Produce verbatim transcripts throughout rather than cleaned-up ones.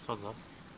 تفضل.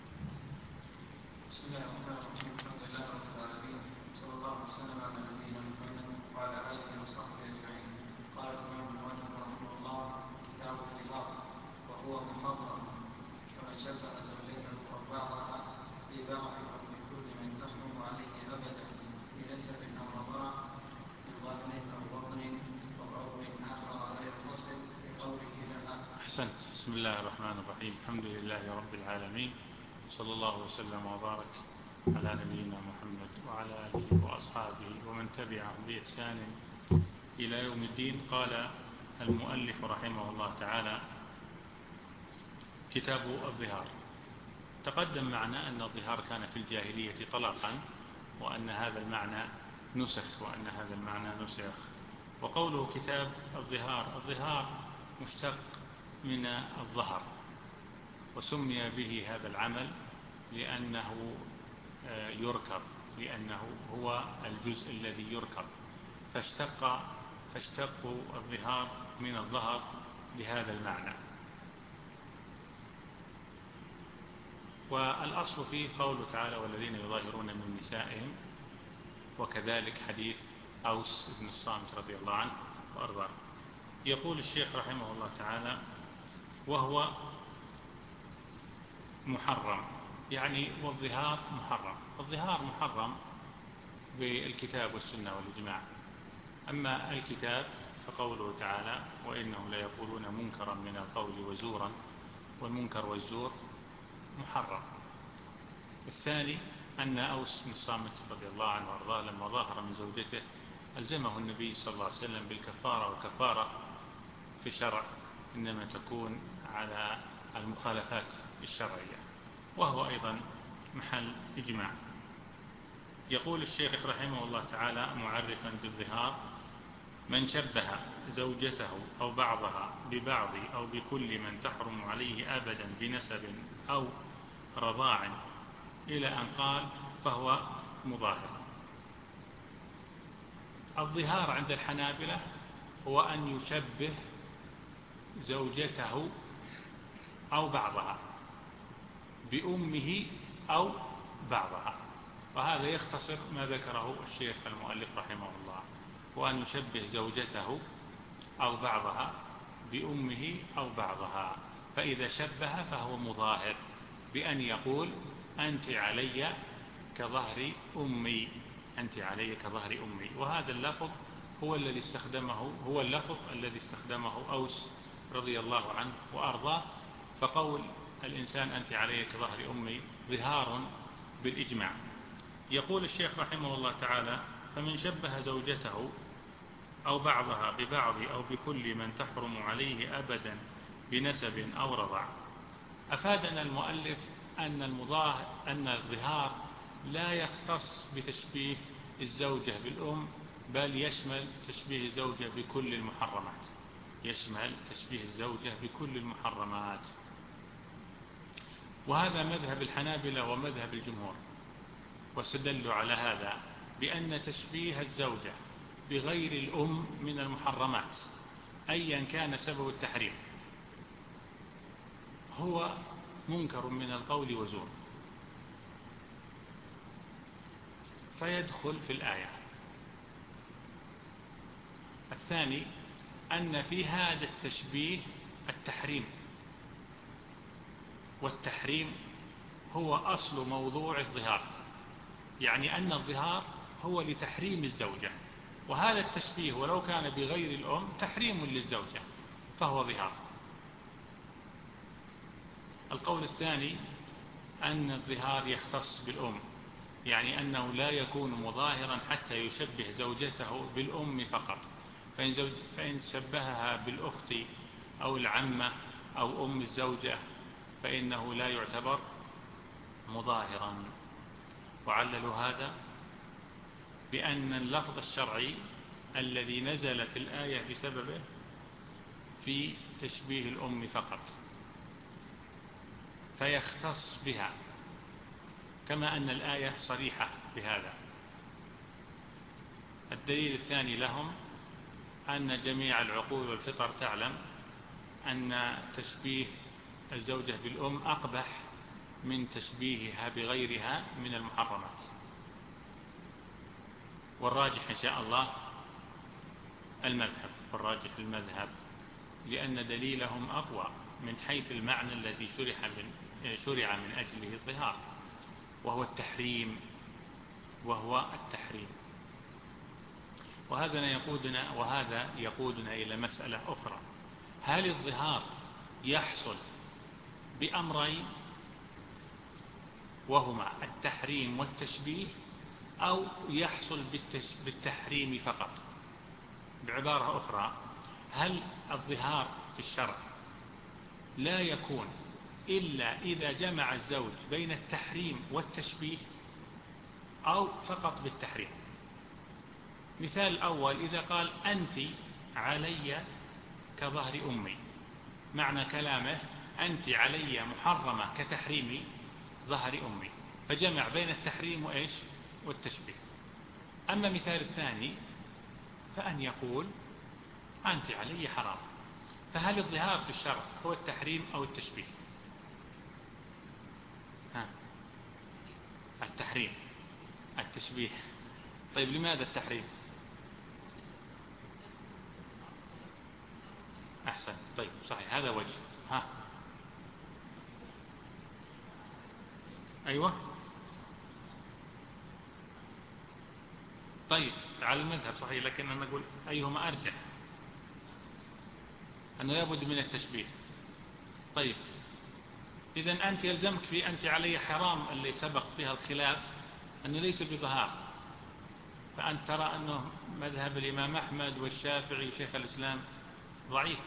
بسم الله الرحمن الرحيم. الحمد لله رب العالمين، صلى الله وسلم على نبينا محمد وعلى اله وصحبه اجمعين. قال الامام المؤلف رحمه الله: كتاب الطلاق، وهو محرم، فمن شبه زوجته او بعضها ببعض او بكل من تحرم عليه ابدا بنسب او رضاع من ظهر او بطن او عضو اخر غير مسلم بقوله لها. احسنت. بسم الله الرحمن الرحيم. الحمد لله رب العالمين، صلى الله وسلم وبارك على نبينا محمد وعلى آله وأصحابه ومن تبعهم بإحسان إلى يوم الدين. قال المؤلف رحمه الله تعالى: كتاب الظهار. تقدم معنا أن الظهار كان في الجاهلية طلاقا، وأن هذا المعنى نسخ وأن هذا المعنى نسخ. وقوله كتاب الظهار، الظهار مشتق من الظهر، وسمي به هذا العمل لأنه يركب، لأنه هو الجزء الذي يركب، فاشتق فاشتقوا الظهار من الظهر لهذا المعنى. والأصل فيه قوله تعالى: والذين يظاهرون من نسائهم، وكذلك حديث أوس بن الصامت رضي الله عنه وأرضاه. يقول الشيخ رحمه الله تعالى: وهو محرم، يعني والظهار محرم. الظهار محرم بالكتاب والسنة والإجماع. أما الكتاب فقوله تعالى: وإنهم ليقولون منكرا من القول وزورا، والمنكر والزور محرم. الثاني أن أوس بن الصامت رضي الله عنه وأرضاه لما ظاهر من زوجته ألزمه النبي صلى الله عليه وسلم بالكفارة، والكفارة في الشرع إنما تكون على المخالفات الشرعية، وهو أيضا محل إجماع. يقول الشيخ رحمه الله تعالى معرفا بالظهار: من شبه زوجته أو بعضها ببعض أو بكل من تحرم عليه أبدا بنسب أو رضاع، إلى أن قال فهو مظاهر. الظهار عند الحنابلة هو أن يشبه زوجته أو بعضها بأمه أو بعضها، وهذا يختصر ما ذكره الشيخ المؤلف رحمه الله، وأن يشبه زوجته أو بعضها بأمه أو بعضها. فإذا شبه فهو مظاهر بأن يقول: أنت علي كظهر أمي، أنت علي كظهر أمي. وهذا اللفظ هو الذي استخدمه هو اللفظ الذي استخدمه أوس رضي الله عنه وأرضاه. فقول الإنسان أنت علي كظهر أمي ظهار بالإجماع. يقول الشيخ رحمه الله تعالى: فمن شبه زوجته أو بعضها ببعض أو بكل من تحرم عليه أبدا بنسب أو رضع. أفادنا المؤلف أن المظاهر أن الظهار لا يختص بتشبيه الزوجة بالأم، بل يشمل تشبيه الزوجة بكل المحرمات، يشمل تشبيه الزوجة بكل المحرمات. وهذا مذهب الحنابلة ومذهب الجمهور، واستدلوا على هذا بأن تشبيه الزوجة بغير الأم من المحرمات أيا كان سبب التحريم هو منكر من القول وزور، فيدخل في الآية. الثاني أن في هذا التشبيه التحريم، والتحريم هو أصل موضوع الظهار، يعني أن الظهار هو لتحريم الزوجة، وهذا التشبيه ولو كان بغير الأم تحريم للزوجة فهو ظهار. القول الثاني أن الظهار يختص بالأم، يعني أنه لا يكون مظاهرا حتى يشبه زوجته بالأم فقط، فإن, زوج فإن شبهها بالأخت أو العمة أو أم الزوجة فإنه لا يعتبر مظاهرا. وعللوا هذا بأن اللفظ الشرعي الذي نزلت الآية بسببه في تشبيه الأم فقط، فيختص بها، كما أن الآية صريحة بهذا. الدليل الثاني لهم أن جميع العقول والفطر تعلم أن تشبيه الزوجة بالأم أقبح من تشبيهها بغيرها من المحرمات. والراجح إن شاء الله المذهب، والراجح المذهب، لأن دليلهم أقوى من حيث المعنى الذي شرع من, شرع من أجله الظهار، وهو التحريم وهو التحريم وهذا يقودنا وهذا يقودنا إلى مسألة أخرى: هل الظهار يحصل بأمرين وهما التحريم والتشبيه، أو يحصل بالتحريم فقط؟ بعبارة أخرى، هل الظهار في الشرع لا يكون إلا إذا جمع الزوج بين التحريم والتشبيه، أو فقط بالتحريم؟ مثال الأول: إذا قال أنت علي كظهر أمي، معنى كلامه أنت علي محرمة كتحريم ظهر أمي، فجمع بين التحريم وإيش والتشبيه. أما مثال الثاني فأن يقول أنت علي حرام، فهل الظهار في الشرع هو التحريم أو التشبيه؟ ها. التحريم. التشبيه. طيب لماذا التحريم؟ أحسن. طيب صحيح، هذا وجه. ها. أيوة. طيب على المذهب صحيح، لكن أنا أقول أيهما أرجح؟ أنه لابد من التشبيه. طيب إذن أنت يلزمك في أنت علي حرام اللي سبق فيها الخلاف أنه ليس بظهار، فأنت ترى أنه مذهب الإمام أحمد والشافعي وشيخ الإسلام ضعيف.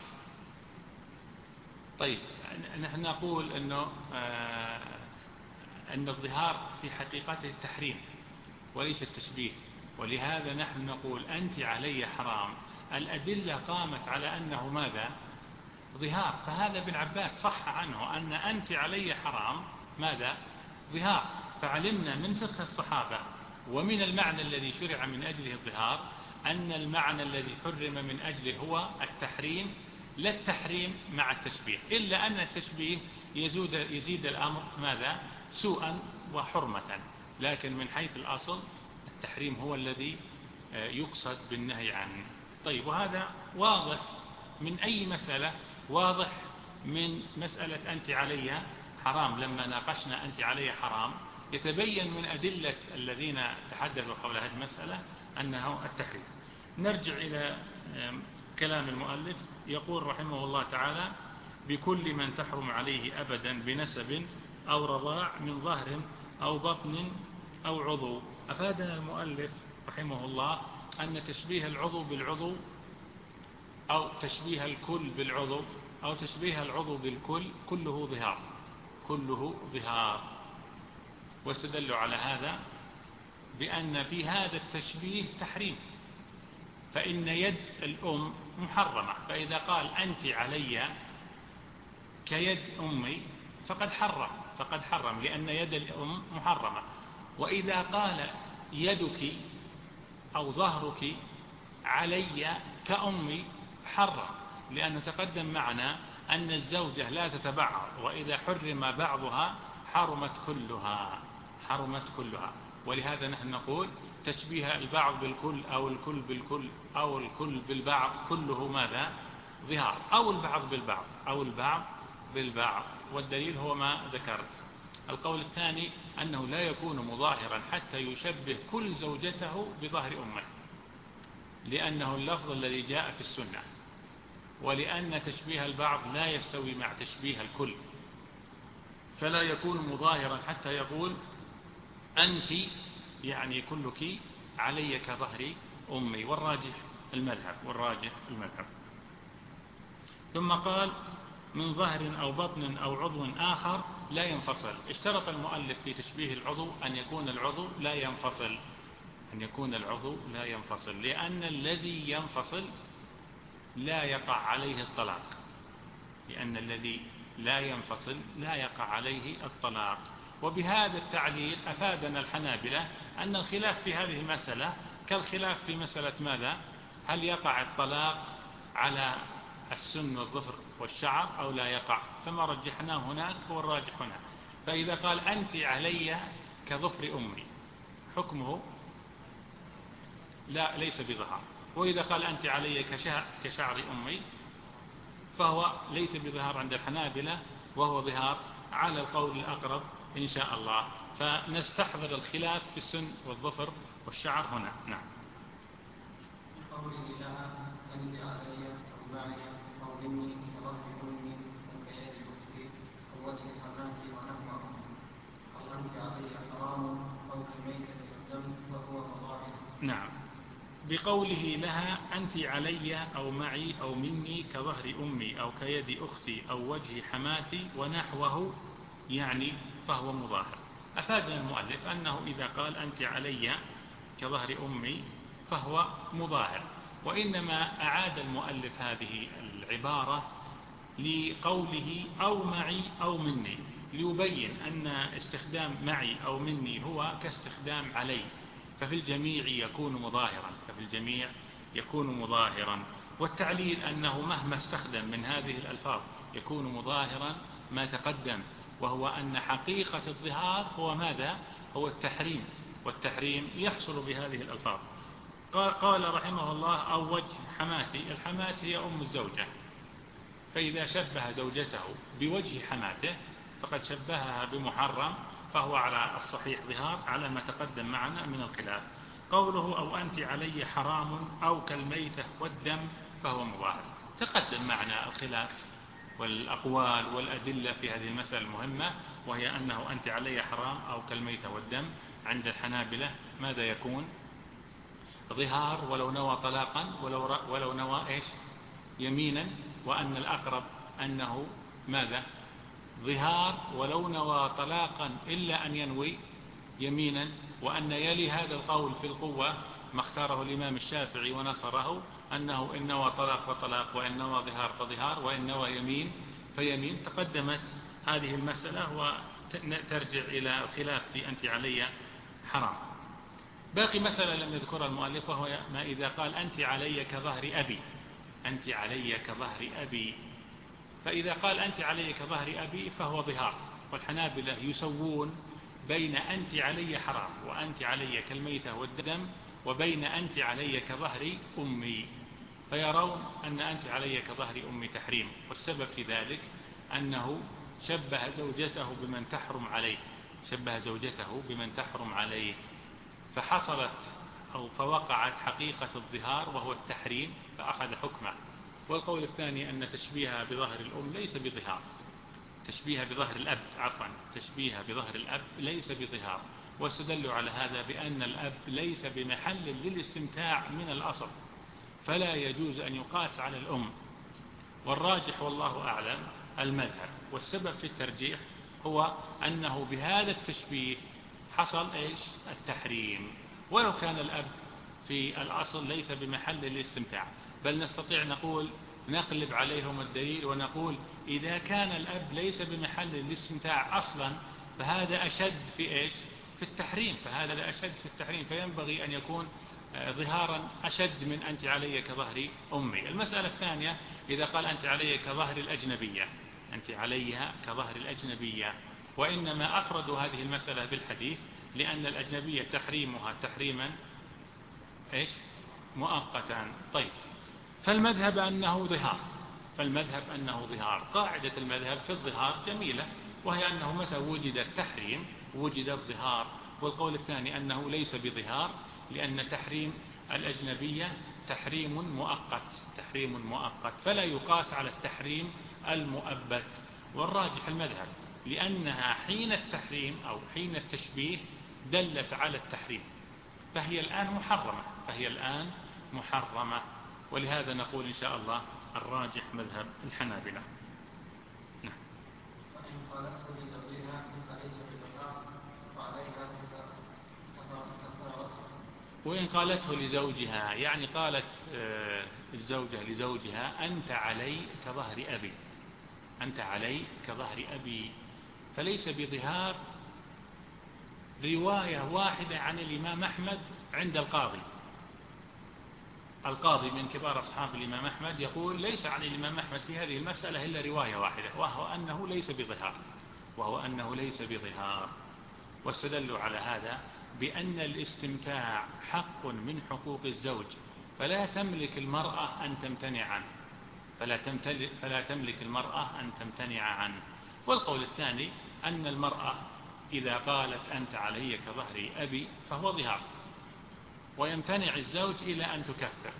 طيب نحن نقول أنه آه أن الظهار في حقيقته التحريم وليس التشبيه، ولهذا نحن نقول أنت علي حرام، الأدلة قامت على أنه ماذا؟ ظهار. فهذا ابن عباس صح عنه أن أنت علي حرام ماذا؟ ظهار. فعلمنا من فقه الصحابة ومن المعنى الذي شرع من أجله الظهار أن المعنى الذي حرم من أجله هو التحريم، لا التحريم مع التشبيه، إلا أن التشبيه يزيد, يزيد الأمر ماذا؟ سوءا وحرمة، لكن من حيث الأصل التحريم هو الذي يقصد بالنهي عنه. طيب وهذا واضح من أي مسألة؟ واضح من مسألة أنت علي حرام. لما ناقشنا أنت علي حرام يتبين من أدلة الذين تحدثوا حول هذه المسألة أنه التحريم. نرجع إلى كلام المؤلف، يقول رحمه الله تعالى: بكل من تحرم عليه أبدا بنسب أو رضاع من ظهر أو بطن أو عضو. أفادنا المؤلف رحمه الله أن تشبيه العضو بالعضو أو تشبيه الكل بالعضو أو تشبيه العضو بالكل كله ظهار، كله ظهار. واستدلوا على هذا بأن في هذا التشبيه تحريم، فإن يد الأم محرمة، فإذا قال أنت علي كيد أمي فقد حرم فقد حرم لأن يد الأم محرمة. وإذا قال يدك أو ظهرك علي كأمي حرم، لأنه تقدم معنا أن الزوجة لا تتبعض، وإذا حرم بعضها حرمت كلها حرمت كلها. ولهذا نحن نقول تشبيه البعض بالكل أو الكل بالكل أو الكل بالبعض كله ماذا؟ ظهار، أو البعض بالبعض أو البعض بالبعض. والدليل هو ما ذكرت. القول الثاني أنه لا يكون مظاهرا حتى يشبه كل زوجته بظهر أمه، لأنه اللفظ الذي جاء في السنة، ولأن تشبيه البعض لا يستوي مع تشبيه الكل، فلا يكون مظاهرا حتى يقول أنت يعني كلك علي كظهر أمي. والراجح المذهب والراجح المذهب. ثم قال: من ظهر أو بطن أو عضو آخر لا ينفصل. اشترط المؤلف في تشبيه العضو أن يكون العضو لا ينفصل أن يكون العضو لا ينفصل لأن الذي ينفصل لا يقع عليه الطلاق لأن الذي لا ينفصل لا يقع عليه الطلاق. وبهذا التعليل أفادنا الحنابلة أن الخلاف في هذه المسألة كالخلاف في مسألة ماذا؟ هل يقع الطلاق على السن والظفر والشعر أو لا يقع؟ فما رجحناه هناك هو الراجح هنا. فإذا قال أنت علي كظفر أمي حكمه لا ليس بظهار. وإذا قال أنت علي كشعر أمي فهو ليس بظهار عند الحنابلة، وهو ظهار على القول الأقرب إن شاء الله. فنستحضر الخلاف في السن والظفر والشعر هنا. نعم. قوله لها أنت علي أو معي أو مني كظهر أمي أو كيد أختي أو وجه حماتي ونحو أمي أو أنت علي حرام أو كالميتة والدم وهو مظاهر. نعم. بقوله لها أنت علي أو معي أو مني كظهر أمي أو كيد أختي أو وجه حماتي ونحوه يعني فهو مظاهر. أفادنا المؤلف أنه إذا قال أنت علي كظهر أمي فهو مظاهر، وإنما أعاد المؤلف هذه العبارة لقوله أو معي أو مني، ليبين أن استخدام معي أو مني هو كاستخدام علي، ففي الجميع يكون مظاهرا ففي الجميع يكون مظاهرا. والتعليل أنه مهما استخدم من هذه الألفاظ يكون مظاهرا ما تقدم، وهو أن حقيقة الظهار هو ماذا؟ هو التحريم، والتحريم يحصل بهذه الألفاظ. قال رحمه الله أو وجه حماتي. الحمات هي أم الزوجة، فإذا شبه زوجته بوجه حماته فقد شبهها بمحرم، فهو على الصحيح ظهار على ما تقدم معنا من الخلاف. قوله أو أنت علي حرام أو كالميتة والدم فهو مظاهر. تقدم معنا الخلاف والأقوال والأدلة في هذه المسألة المهمة، وهي أنه أنت علي حرام أو كالميتة والدم عند الحنابلة ماذا يكون؟ ظهار ولو نوى طلاقا ولو, ولو نوى إيش؟ يمينا، وأن الأقرب أنه ماذا؟ ظهار ولو نوى طلاقا إلا أن ينوي يمينا، وأن يلي هذا القول في القوة ما اختاره الإمام الشافعي ونصره أنه إن نوى طلاق فطلاق، وإن نوى ظهار فظهار، وإن نوى يمين فيمين. تقدمت هذه المسألة وترجع إلى الخلاف في أنت علي حرام. باقي مسألة لم يذكرها المؤلف، وهو ما إذا قال أنت علي كظهر أبي. أنت علي كظهر أبي، فإذا قال أنت علي كظهر أبي فهو ظهار. والحنابلة يسوون بين أنت علي حرام وأنت علي كالميتة والدم وبين أنت علي كظهر أمي، فيرون أن أنت علي كظهر أمي تحريم. والسبب في ذلك أنه شبه زوجته بمن تحرم عليه شبه زوجته بمن تحرم عليه فحصلت أو فوقعت حقيقة الظهار وهو التحريم فأخذ حكمه. والقول الثاني أن تشبيهها بظهر الأم ليس بظهار، تشبيهها بظهر الأب عفوا تشبيهها بظهر الأب ليس بظهار. واستدلوا على هذا بأن الأب ليس بمحل للاستمتاع من الأصل، فلا يجوز أن يقاس على الأم. والراجح والله أعلم المذهب، والسبب في الترجيح هو أنه بهذا التشبيه حصل إيش؟ التحريم، ولو كان الأب في الأصل ليس بمحل للاستمتاع. بل نستطيع نقول نقلب عليهم الدليل ونقول إذا كان الأب ليس بمحل للاستمتاع أصلا فهذا أشد في إيش؟ في التحريم، فهذا لا أشد في التحريم، فينبغي أن يكون ظهارا أشد من أنت علي كظهر أمي. المسألة الثانية إذا قال أنت علي كظهر الأجنبية، أنت عليها كظهر الأجنبية، وإنما أفردوا هذه المسألة بالحديث لأن الأجنبية تحريمها تحريما إيش؟ مؤقتا. طيب، فالمذهب أنه ظهار فالمذهب أنه ظهار قاعدة المذهب في الظهار جميلة، وهي أنه متى وجد التحريم وجد الظهار. والقول الثاني أنه ليس بظهار لأن تحريم الأجنبية تحريم مؤقت تحريم مؤقت فلا يقاس على التحريم المؤبد. والراجح المذهب لأنها حين التحريم أو حين التشبيه دلت على التحريم، فهي الآن محرمة فهي الآن محرمة ولهذا نقول إن شاء الله الراجح مذهب الحنابلة. نعم. وإن قالته لزوجها فليس بظهار وعليها كفارته. وإن قالته لزوجها يعني قالت الزوجة لزوجها أنت علي كظهر أبي أنت علي كظهر أبي فليس بظهار رواية واحدة عن الإمام أحمد عند القاضي. القاضي من كبار أصحاب الإمام أحمد يقول ليس عن الإمام أحمد في هذه المسألة إلا رواية واحدة، وهو أنه ليس بظهار. وهو أنه ليس بظهار. واستدلوا على هذا بأن الاستمتاع حق من حقوق الزوج، فلا تملك المرأة أن تمتنع عنه، فلا, فلا تملك المرأة أن تمتنع عنه. والقول الثاني أن المرأة إذا قالت أنت علي كظهر أبي فهو ظهار، ويمتنع الزوج إلى أن تكفر.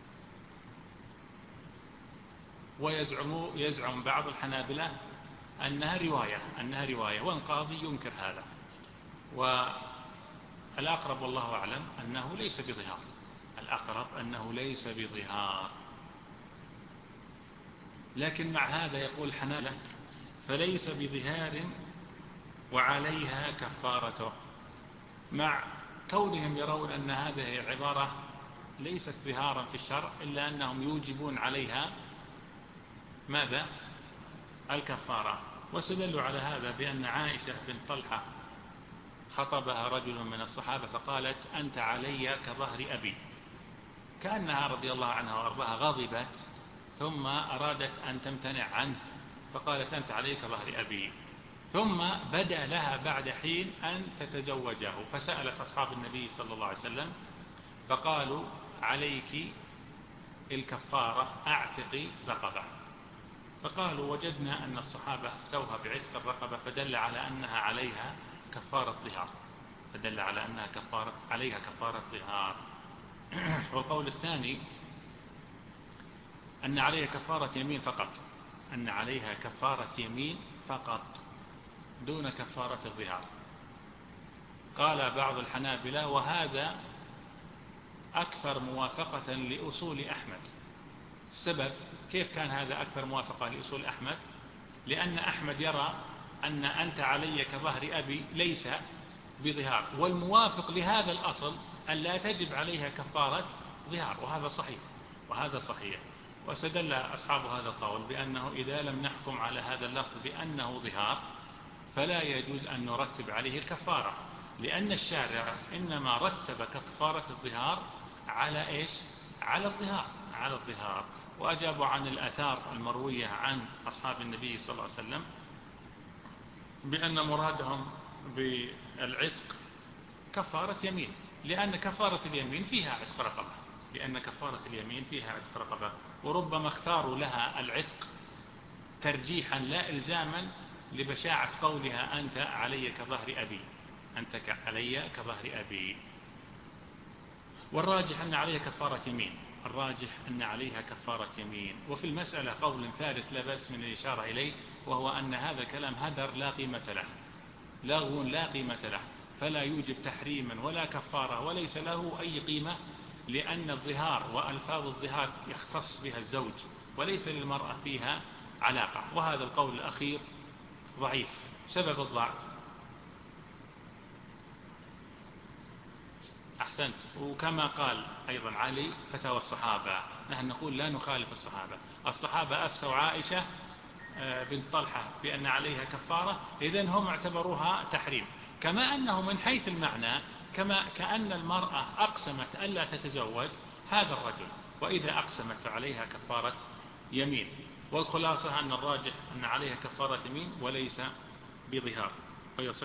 ويزعم يزعم بعض الحنابلة أنها رواية أنها رواية والقاضي ينكر هذا. والأقرب والله أعلم أنه ليس بظهار، الأقرب أنه ليس بظهار. لكن مع هذا يقول الحنابلة فليس بظهار وعليها كفارته، مع كونهم يرون أن هذه العبارة ليست ظهارا في الشرع، إلا أنهم يوجبون عليها ماذا؟ الكفارة. واستدلوا على هذا بأن عائشة بنت طلحة خطبها رجل من الصحابة فقالت أنت علي كظهر أبي، كأنها رضي الله عنها وأرضاها غضبت ثم أرادت أن تمتنع عنه فقالت أنت علي كظهر أبي، ثم بدا لها بعد حين أن تتزوجه، فسألت أصحاب النبي صلى الله عليه وسلم فقالوا عليك الكفارة أعتقي رقبة، فقالوا وجدنا أن الصحابة افتوها بعتق الرقبة فدل على أنها عليها كفارة ظهار، فدل على أنها كفارة عليها كفارة ظهار. والقول الثاني أن عليها كفارة يمين فقط، أن عليها كفارة يمين فقط دون كفارة الظهار. قال بعض الحنابلة وهذا أكثر موافقة لأصول أحمد. السبب كيف كان هذا أكثر موافقة لأصول أحمد؟ لأن أحمد يرى أن أنت علي كظهر أبي ليس بظهار، والموافق لهذا الأصل أن لا تجب عليها كفارة ظهار، وهذا صحيح وهذا صحيح. واستدل أصحاب هذا القول بأنه إذا لم نحكم على هذا اللفظ بأنه ظهار فلا يجوز أن نرتب عليه الكفارة، لأن الشارع إنما رتب كفارة الظهار على إيش؟ على الظهار على الظهار. وأجابوا عن الآثار المروية عن أصحاب النبي صلى الله عليه وسلم بأن مرادهم بالعتق كفارة يمين، لأن كفارة اليمين فيها عتق رقبة لأن كفارة اليمين فيها عتق رقبة وربما اختاروا لها العتق ترجيحا لا إلزاما لبشاعة قولها أنت علي كظهر أبي أنت علي كظهر أبي. والراجح أن عليها كفارة يمين الراجح أن عليها كفارة يمين. وفي المسألة قول ثالث لا بأس من الإشارة إليه، وهو أن هذا كلام هدر لا قيمة له، لغو لا قيمة له، فلا يوجب تحريما ولا كفارة وليس له أي قيمة، لأن الظهار وألفاظ الظهار يختص بها الزوج وليس للمرأة فيها علاقة. وهذا القول الأخير ضعيف. سبب الضعف أحسنت، وكما قال أيضا علي فتاوى الصحابة، نحن نقول لا نخالف الصحابة. الصحابة أفتوا عائشة بنت طلحة بأن عليها كفارة، إذن هم اعتبروها تحريم، كما أنه من حيث المعنى كما كأن المرأة أقسمت ألا تتزوج هذا الرجل، وإذا أقسمت فعليها كفارة يمين. والخلاصة أن الراجح أن عليها كفارة يمين وليس بظهار. ويصح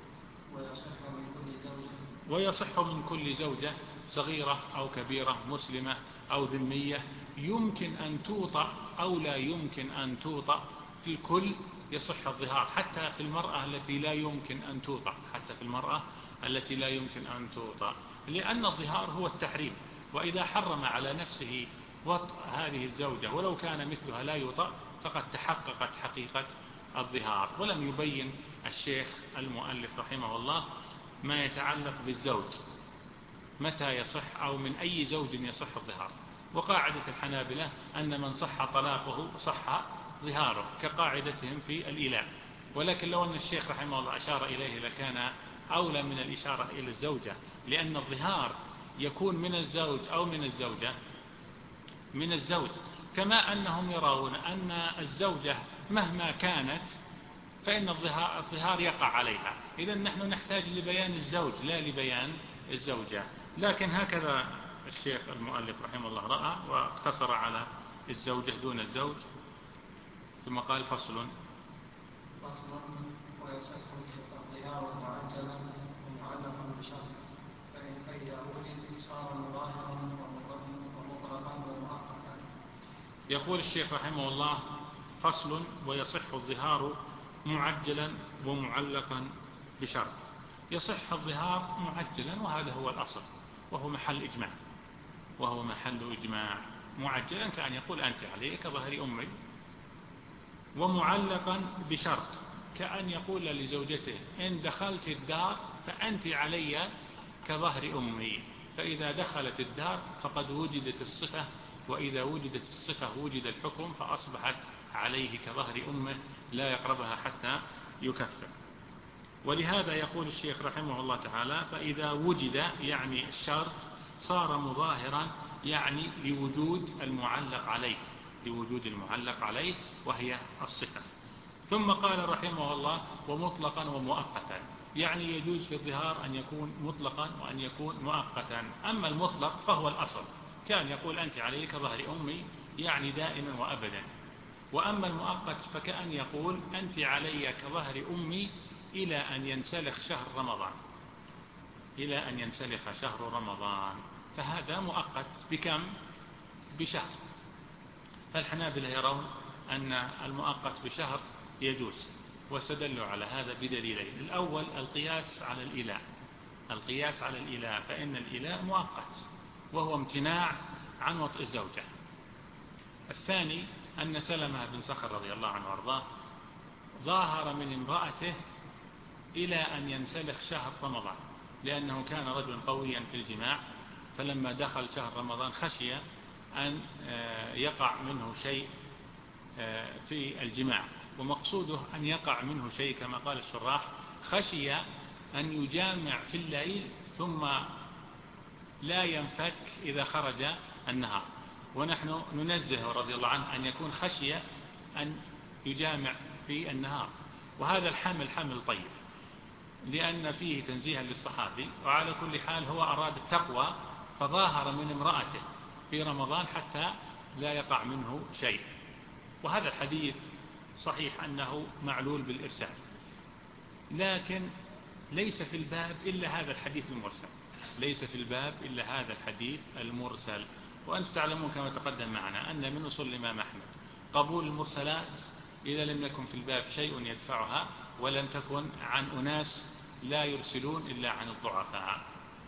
ويصح من كل زوجة صغيرة أو كبيرة مسلمة أو ذمية يمكن أن توطأ أو لا يمكن أن توطأ، في الكل يصح الظهار، حتى في المرأة التي لا يمكن أن توطأ حتى في المرأة التي لا يمكن أن توطأ، لأن الظهار هو التحريم. وإذا حرم على نفسه وطأ هذه الزوجة ولو كان مثلها لا يوطأ فقد تحققت حقيقة الظهار. ولم يبين الشيخ المؤلف رحمه الله ما يتعلق بالزوج متى يصح أو من أي زوج يصح الظهار. وقاعدة الحنابلة أن من صح طلاقه صح ظهاره كقاعدتهم في الإيلاء، ولكن لو أن الشيخ رحمه الله أشار إليه لكان أولى من الإشارة إلى الزوجة، لأن الظهار يكون من الزوج أو من الزوجة من الزوج، كما أنهم يرون أن الزوجة مهما كانت فإن الظهار يقع عليها. إذن نحن نحتاج لبيان الزوج لا لبيان الزوجة. لكن هكذا الشيخ المؤلف رحمه الله رأى واقتصر على الزوجة دون الزوج. ثم قال فصل فصل ويصح الظهار معجلا ومعلقا بشرط، فإن فإذا وجد صار مظاهرا ومطلقا ومؤقتا. يقول الشيخ رحمه الله: فصل: ويصح الظهار معجلا ومعلقا بشرط. يصح الظهار معجلا، وهذا هو الأصل، وهو محل إجماع وهو محل إجماع معجلا كأن يقول أنت علي كظهر أمي، ومعلقا بشرط كأن يقول لزوجته إن دخلت الدار فأنت علي كظهر أمي، فإذا دخلت الدار فقد وجدت الصفة، وإذا وجدت الصفة وجد الحكم، فأصبحت عليه كظهر أمه لا يقربها حتى يكفر. ولهذا يقول الشيخ رحمه الله تعالى: فإذا وجد يعني الشرط صار مظاهرا، يعني لوجود المعلق عليه لوجود المعلق عليه وهي الصفة. ثم قال رحمه الله: ومطلقا ومؤقتا، يعني يجوز في الظهار أن يكون مطلقا وأن يكون مؤقتا. أما المطلق فهو الأصل، كان يقول أنت علي كظهر أمي، يعني دائما وأبدا. وأما المؤقت فكأن يقول أنت علي كظهر أمي إلى أن ينسلخ شهر رمضان إلى أن ينسلخ شهر رمضان فهذا مؤقت. بكم؟ بشهر. فالحنابلة يرون أن المؤقت بشهر يجوز، واستدلوا على هذا بدليلين: الأول القياس على الإله القياس على الإله فإن الإله مؤقت وهو امتناع عن وطئ الزوجة. الثاني أن سلمة بن صخر رضي الله عنه وارضاه ظاهر من امرأته إلى أن ينسلخ شهر رمضان، لأنه كان رجلا قويا في الجماع، فلما دخل شهر رمضان خشي أن يقع منه شيء في الجماع، ومقصوده أن يقع منه شيء كما قال الشراح: خشي أن يجامع في الليل ثم لا ينفك إذا خرج النهار. ونحن ننزه رضي الله عنه أن يكون خشي أن يجامع في النهار، وهذا الحمل حمل طيب لأن فيه تنزيها للصحابي. وعلى كل حال هو أراد التقوى فظاهر من امرأته في رمضان حتى لا يقع منه شيء. وهذا الحديث صحيح أنه معلول بالإرسال، لكن ليس في الباب إلا هذا الحديث المرسل ليس في الباب إلا هذا الحديث المرسل. وأنتم تعلمون كما تقدم معنا أن من أصول الإمام أحمد قبول المرسلات إذا لم يكن في الباب شيء يدفعها، ولم تكن عن أناس لا يرسلون إلا عن الضعفاء.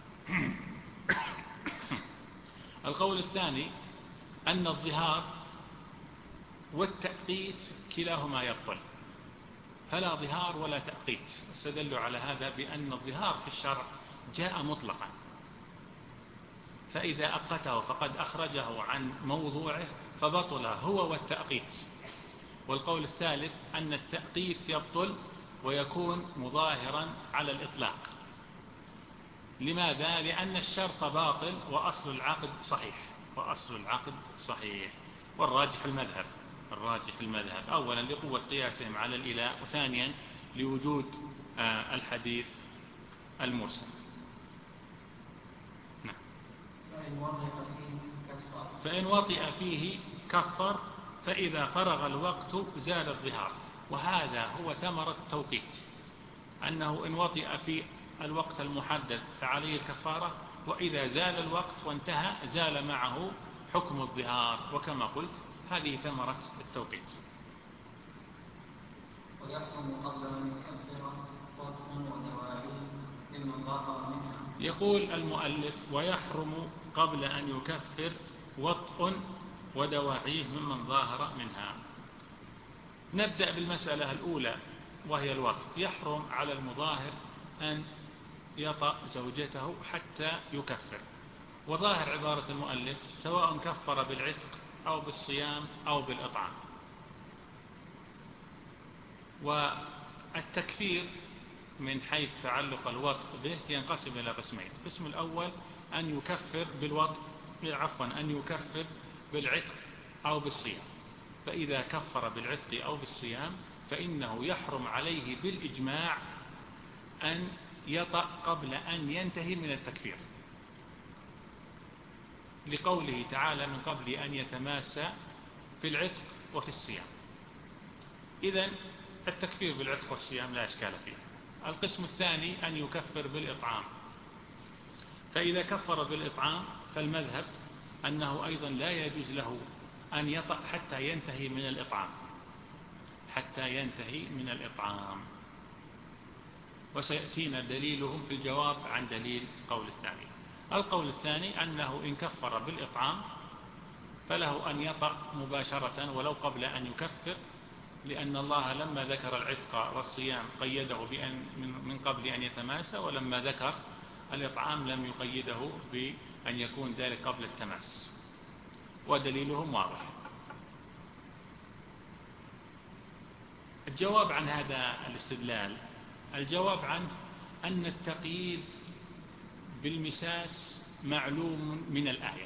القول الثاني أن الظهار والتأقيت كلاهما يبطل، فلا ظهار ولا تأقيت. استدلوا على هذا بأن الظهار في الشرع جاء مطلقا، فإذا أقته فقد أخرجه عن موضوعه فبطل هو والتأقيت. والقول الثالث أن التأقيت يبطل ويكون مظاهرا على الإطلاق. لماذا؟ لأن الشرط باطل وأصل العقد صحيح وأصل العقد صحيح والراجح المذهب الراجح المذهب أولا لقوة قياسهم على الإله، وثانيا لوجود آه الحديث المرسل. نعم. فإن وطئ فيه كفر، فإذا فرغ الوقت زال الظهار. وهذا هو ثمرة التوقيت، أنه إن وطئ في الوقت المحدد فعليه الكفارة، وإذا زال الوقت وانتهى زال معه حكم الظهار. وكما قلت هذه ثمرة التوقيت. ويحكم قبل أن يكفر وطء ودواعي ممن ظاهر منها. يقول المؤلف: ويحرم قبل أن يكفر وطء ودواعيه ممن ظاهر منها. نبدأ بالمسألة الأولى وهي الوطء. يحرم على المظاهر أن يطأ زوجته حتى يكفر. وظاهر عبارة المؤلف سواء كفر بالعتق أو بالصيام أو بالإطعام. والتكفير من حيث تعلق الوطء به ينقسم إلى قسمين: القسم الأول أن يكفر بالوطء عفوا أن يكفر بالعتق أو بالصيام. فإذا كفر بالعتق أو بالصيام فإنه يحرم عليه بالإجماع أن يطأ قبل أن ينتهي من التكفير، لقوله تعالى: من قبل أن يتماسى في العتق وفي الصيام. إذن التكفير بالعتق والصيام لا إشكال فيه. القسم الثاني أن يكفر بالإطعام، فإذا كفر بالإطعام فالمذهب أنه أيضا لا يجوز له أن يطأ حتى ينتهي من الإطعام، حتى ينتهي من الإطعام، وسيأتينا دليلهم في الجواب عن دليل القول الثاني. القول الثاني أنه إن كفر بالإطعام فله أن يطأ مباشرة ولو قبل أن يكفر، لأن الله لما ذكر العتق والصيام قيده بأن من قبل أن يتماسى، ولما ذكر الإطعام لم يقيده بأن يكون ذلك قبل التماس، ودليلهم واضح. الجواب عن هذا الاستدلال، الجواب عنه أن التقييد بالمساس معلوم من الآية،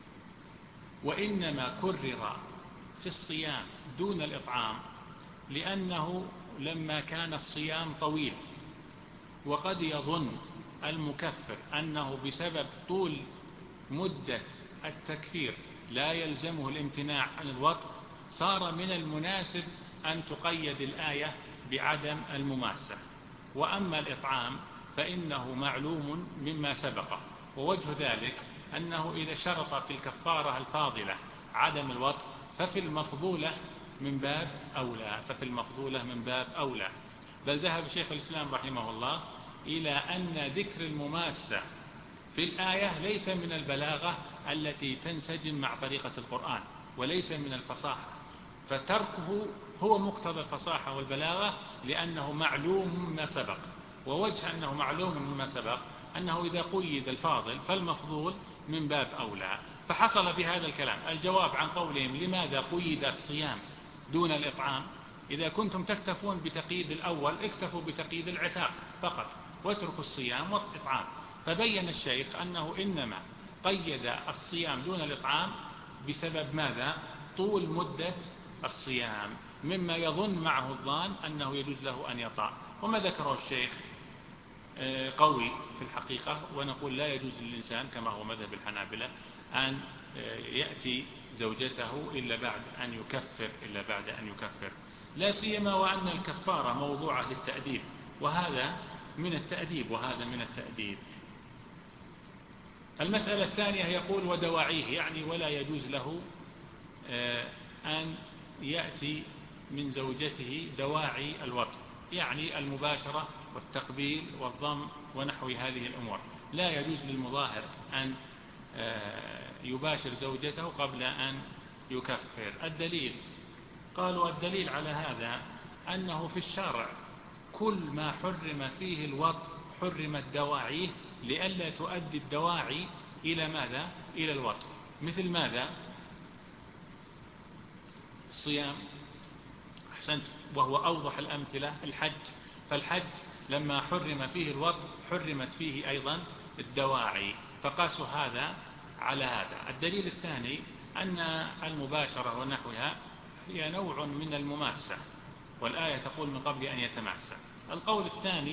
وإنما كرر في الصيام دون الإطعام لأنه لما كان الصيام طويل، وقد يظن المكفر أنه بسبب طول مدة التكفير لا يلزمه الامتناع عن الوطء، صار من المناسب أن تقيد الآية بعدم المماسة. وأما الإطعام فإنه معلوم مما سبقه، ووجه ذلك أنه إذا شرط في الكفارة الفاضلة عدم الوطء ففي المفضولة من باب أولى، ففي المفضولة من باب أولى. بل ذهب شيخ الإسلام رحمه الله إلى أن ذكر المماسة في الآية ليس من البلاغة التي تنسجم مع طريقة القرآن، وليس من الفصاحة، فتركه هو مقتضى الفصاحة والبلاغة لأنه معلوم مما سبق. ووجه أنه معلوم مما سبق أنه إذا قيد الفاضل فالمفضول من باب أولى، فحصل بهذا الكلام الجواب عن قولهم لماذا قيد الصيام دون الإطعام. إذا كنتم تكتفون بتقييد الأول اكتفوا بتقييد العتاق فقط واتركوا الصيام والإطعام. فبين الشيخ أنه إنما قيد الصيام دون الإطعام بسبب ماذا؟ طول مدة الصيام، مما يظن معه الظان أنه يجوز له أن يطأ. وما ذكره الشيخ قوي في الحقيقة، ونقول لا يجوز للإنسان كما هو مذهب الحنابلة أن يأتي زوجته إلا بعد أن يكفر إلا بعد أن يكفر لا سيما وأن الكفارة موضوعة للتأديب، وهذا من التأديب وهذا من التأديب. المسألة الثانية يقول ودواعيه، يعني ولا يجوز له أن يأتي من زوجته دواعي الوطء، يعني المباشرة والتقبيل والضم ونحو هذه الأمور. لا يجوز للمظاهر أن يباشر زوجته قبل أن يكفر. الدليل، قالوا الدليل على هذا أنه في الشرع كل ما حرم فيه الوطء حرمت دواعيه لئلا تؤدي الدواعي إلى ماذا؟ إلى الوطء. مثل ماذا؟ الصيام، أحسنت، وهو أوضح الأمثلة. الحج، فالحج لما حرم فيه الوطء حرمت فيه أيضا الدواعي، فقاسوا هذا على هذا. الدليل الثاني أن المباشرة ونحوها هي نوع من المماسة، والآية تقول من قبل أن يتماسى. القول الثاني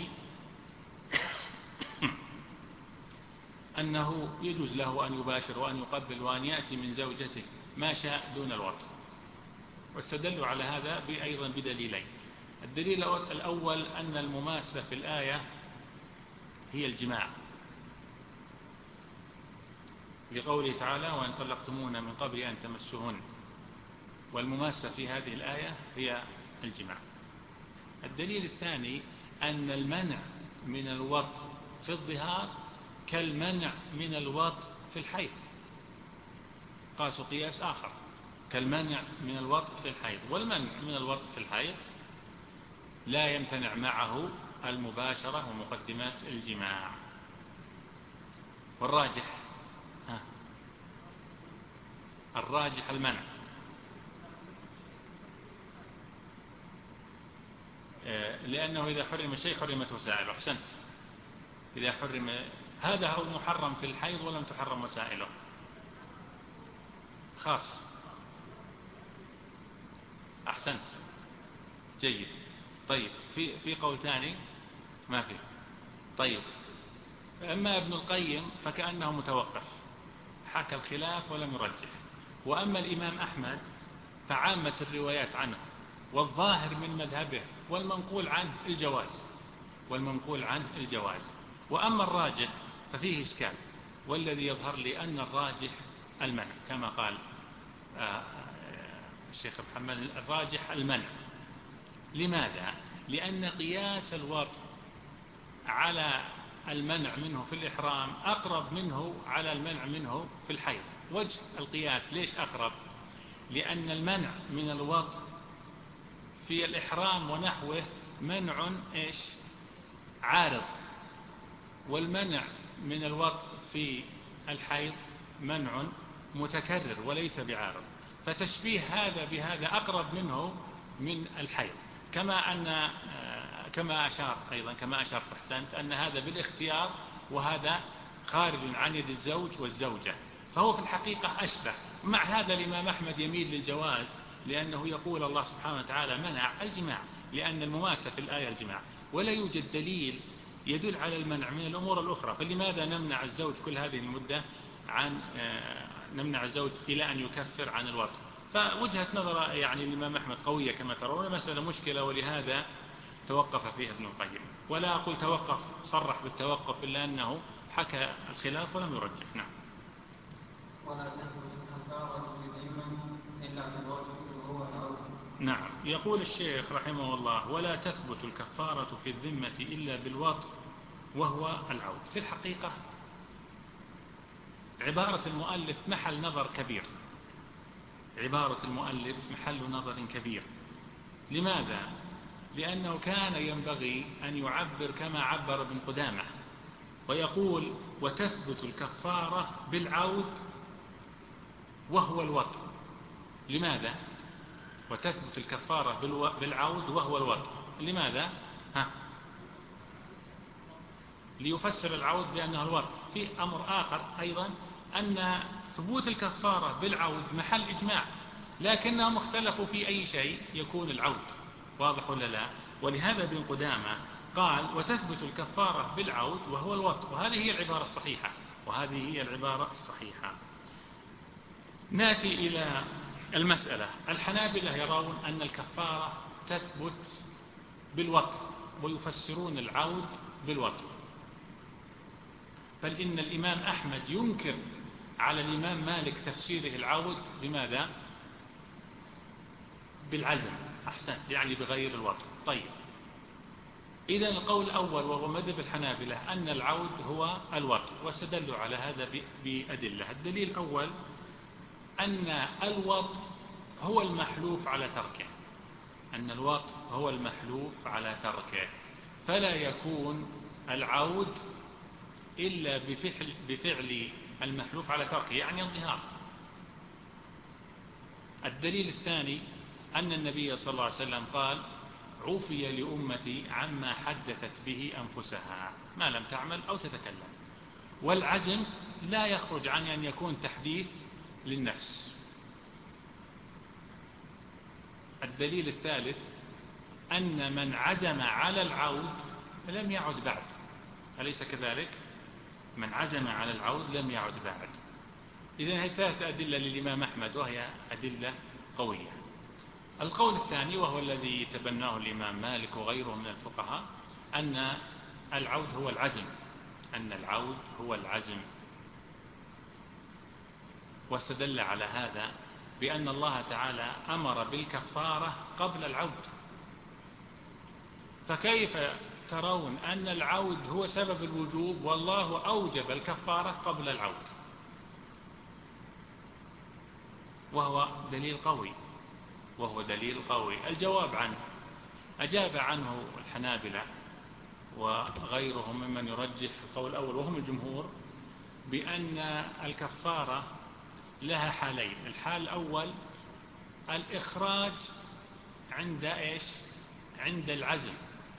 أنه يجوز له أن يباشر وأن يقبل وأن يأتي من زوجته ما شاء دون الوطء، واستدلوا على هذا أيضا بدليلين. الدليل الأول أن المماسة في الآية هي الجماع، لقوله تعالى وإن طلقتموهن من قبل أن تمسوهن، والمماسة في هذه الآية هي الجماع. الدليل الثاني أن المنع من الوطء في الظهار كالمنع من الوطء في الحيض، قاسوا قياس آخر، كالمنع من الوطء في الحيض، والمنع من الوطء في الحيض لا يمتنع معه المباشرة ومقدمات الجماع. والراجح ها الراجح المنع، لأنه إذا حرم شيء حرمت وسائله. أحسنت، إذا حرم هذا هو محرم في الحيض ولم تحرم وسائله، خاص. أحسنت، جيد. طيب في في قول ثاني ما في. طيب، أما ابن القيم فكأنه متوقف، حكى الخلاف ولم يرجح. وأما الإمام أحمد فعامة الروايات عنه والظاهر من مذهبه والمنقول عنه الجواز والمنقول عنه الجواز وأما الراجح ففيه إشكال، والذي يظهر لي أن الراجح المنع كما قال الشيخ محمد، الراجح المنع. لماذا؟ لأن قياس الوطء على المنع منه في الإحرام أقرب منه على المنع منه في الحيض. وجه القياس ليش أقرب؟ لأن المنع من الوطء في الإحرام ونحوه منع إيش؟ عارض، والمنع من الوطء في الحيض منع متكرر وليس بعارض، فتشبيه هذا بهذا أقرب منه من الحيض. كما أن كما أشار أيضا كما أشار فحسنت أن هذا بالاختيار وهذا خارج عن يد الزوج والزوجة، فهو في الحقيقة أشبه. مع هذا الإمام أحمد يميل للجواز، لأنه يقول الله سبحانه وتعالى منع الجماع، لأن المماسة في الآية الجماع، ولا يوجد دليل يدل على المنع من الأمور الأخرى. فلماذا نمنع الزوج كل هذه المدة عن نمنع الزوج إلى أن يكفر عن الوطء؟ فوجهة نظر يعني الإمام أحمد قوية كما ترون، مسألة مشكلة، ولهذا توقف فيها ابن القيم. ولا أقول توقف صرح بالتوقف إلا أنه حكى الخلاف ولم يرجح. نعم. ولا تثبت الكفارة بذمة إلا بالرجل وهو الأول. نعم. يقول الشيخ رحمه الله: ولا تثبت الكفارة في الذمة إلا بالوطء وهو العود. في الحقيقة عبارة المؤلف محل نظر كبير، عبارة المؤلف محل نظر كبير. لماذا؟ لأنه كان ينبغي أن يعبر كما عبر ابن قدامة ويقول: وتثبت الكفارة بالعود وهو الوطء. لماذا؟ وتثبت الكفارة بالعود وهو الوطء. لماذا؟ ها؟ ليفسر العود بأنه الوطء. في أمر آخر أيضا، أن ثبوت الكفارة بالعود محل إجماع، لكنهم اختلفوا في أي شيء يكون العود. واضح ولا لا؟ ولهذا ابن قدامة قال: وتثبت الكفارة بالعود وهو الوطء. وهذه هي العبارة الصحيحة وهذه هي العبارة الصحيحة. نأتي إلى المسألة. الحنابلة يرون أن الكفارة تثبت بالوطء ويفسرون العود بالوطء، بل إن الإمام أحمد ينكر على الإمام مالك تفسيره العود بماذا؟ بالعزم. أحسنت، يعني بغير الوطء. طيب، إذا القول الأول وهو مذهب الحنابلة أن العود هو الوطء، واستدلوا على هذا بأدلة. الدليل الأول أن الوطء هو المحلوف على تركه، أن الوطء هو المحلوف على تركه، فلا يكون العود إلا بفعل, بفعل المحلوف على تركه، يعني الظهار. الدليل الثاني أن النبي صلى الله عليه وسلم قال: عفي لأمتي عما حدثت به أنفسها ما لم تعمل أو تتكلم. والعزم لا يخرج عن أن يكون تحديث للنفس. الدليل الثالث أن من عزم على العود لم يعد بعد، أليس كذلك؟ من عزم على العود لم يعد بعد. إذن هي ثلاثة أدلة للإمام أحمد وهي أدلة قوية. القول الثاني وهو الذي تبناه الإمام مالك وغيره من الفقهاء أن العود هو العزم، أن العود هو العزم، واستدل على هذا بأن الله تعالى أمر بالكفارة قبل العود. فكيف ترون أن العود هو سبب الوجوب والله أوجب الكفارة قبل العود؟ وهو دليل قوي وهو دليل قوي. الجواب عنه أجاب عنه الحنابلة وغيرهم ممن يرجح القول الأول وهم الجمهور بأن الكفارة لها حالين. الحال الأول الإخراج عند إيش؟ عند العزم.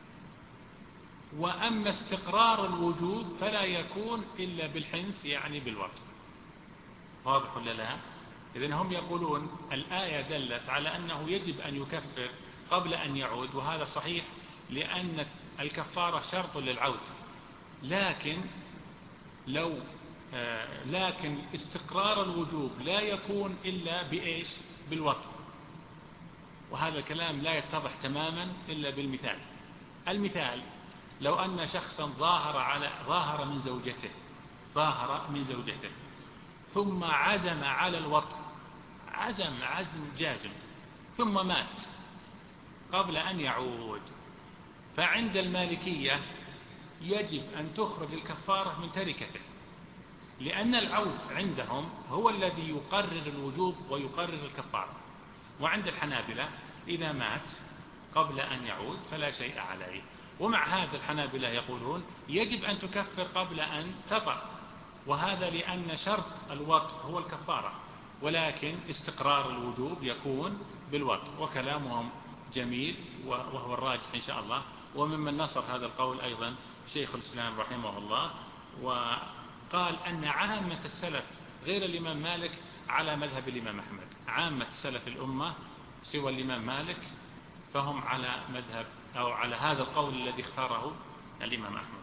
وأما استقرار الوجوب فلا يكون إلا بالحنث، يعني بالوطء. واضح ولا لا؟ إذن هم يقولون الآية دلت على أنه يجب أن يكفر قبل أن يعود، وهذا صحيح لأن الكفارة شرط للعود، لكن لو آه لكن استقرار الوجوب لا يكون إلا بإيش؟ بالوطء. وهذا الكلام لا يتضح تماما إلا بالمثال. المثال لو أن شخصا ظاهر على ظاهر من زوجته ظاهر من زوجته ثم عزم على الوطء، عزم عزم جازم، ثم مات قبل أن يعود، فعند المالكية يجب أن تخرج الكفارة من تركته، لأن العود عندهم هو الذي يقرر الوجوب ويقرر الكفارة. وعند الحنابلة إذا مات قبل أن يعود فلا شيء عليه. ومع هذا الحنابلة يقولون يجب أن تكفر قبل أن تطأ، وهذا لأن شرط الوطء هو الكفارة، ولكن استقرار الوجوب يكون بالوطء. وكلامهم جميل وهو الراجح إن شاء الله. وممن نصر هذا القول أيضا شيخ الإسلام رحمه الله، وقال أن عامة السلف غير الإمام مالك على مذهب الإمام أحمد، عامة السلف الأمة سوى الإمام مالك فهم على مذهب أو على هذا القول الذي اختاره الإمام أحمد.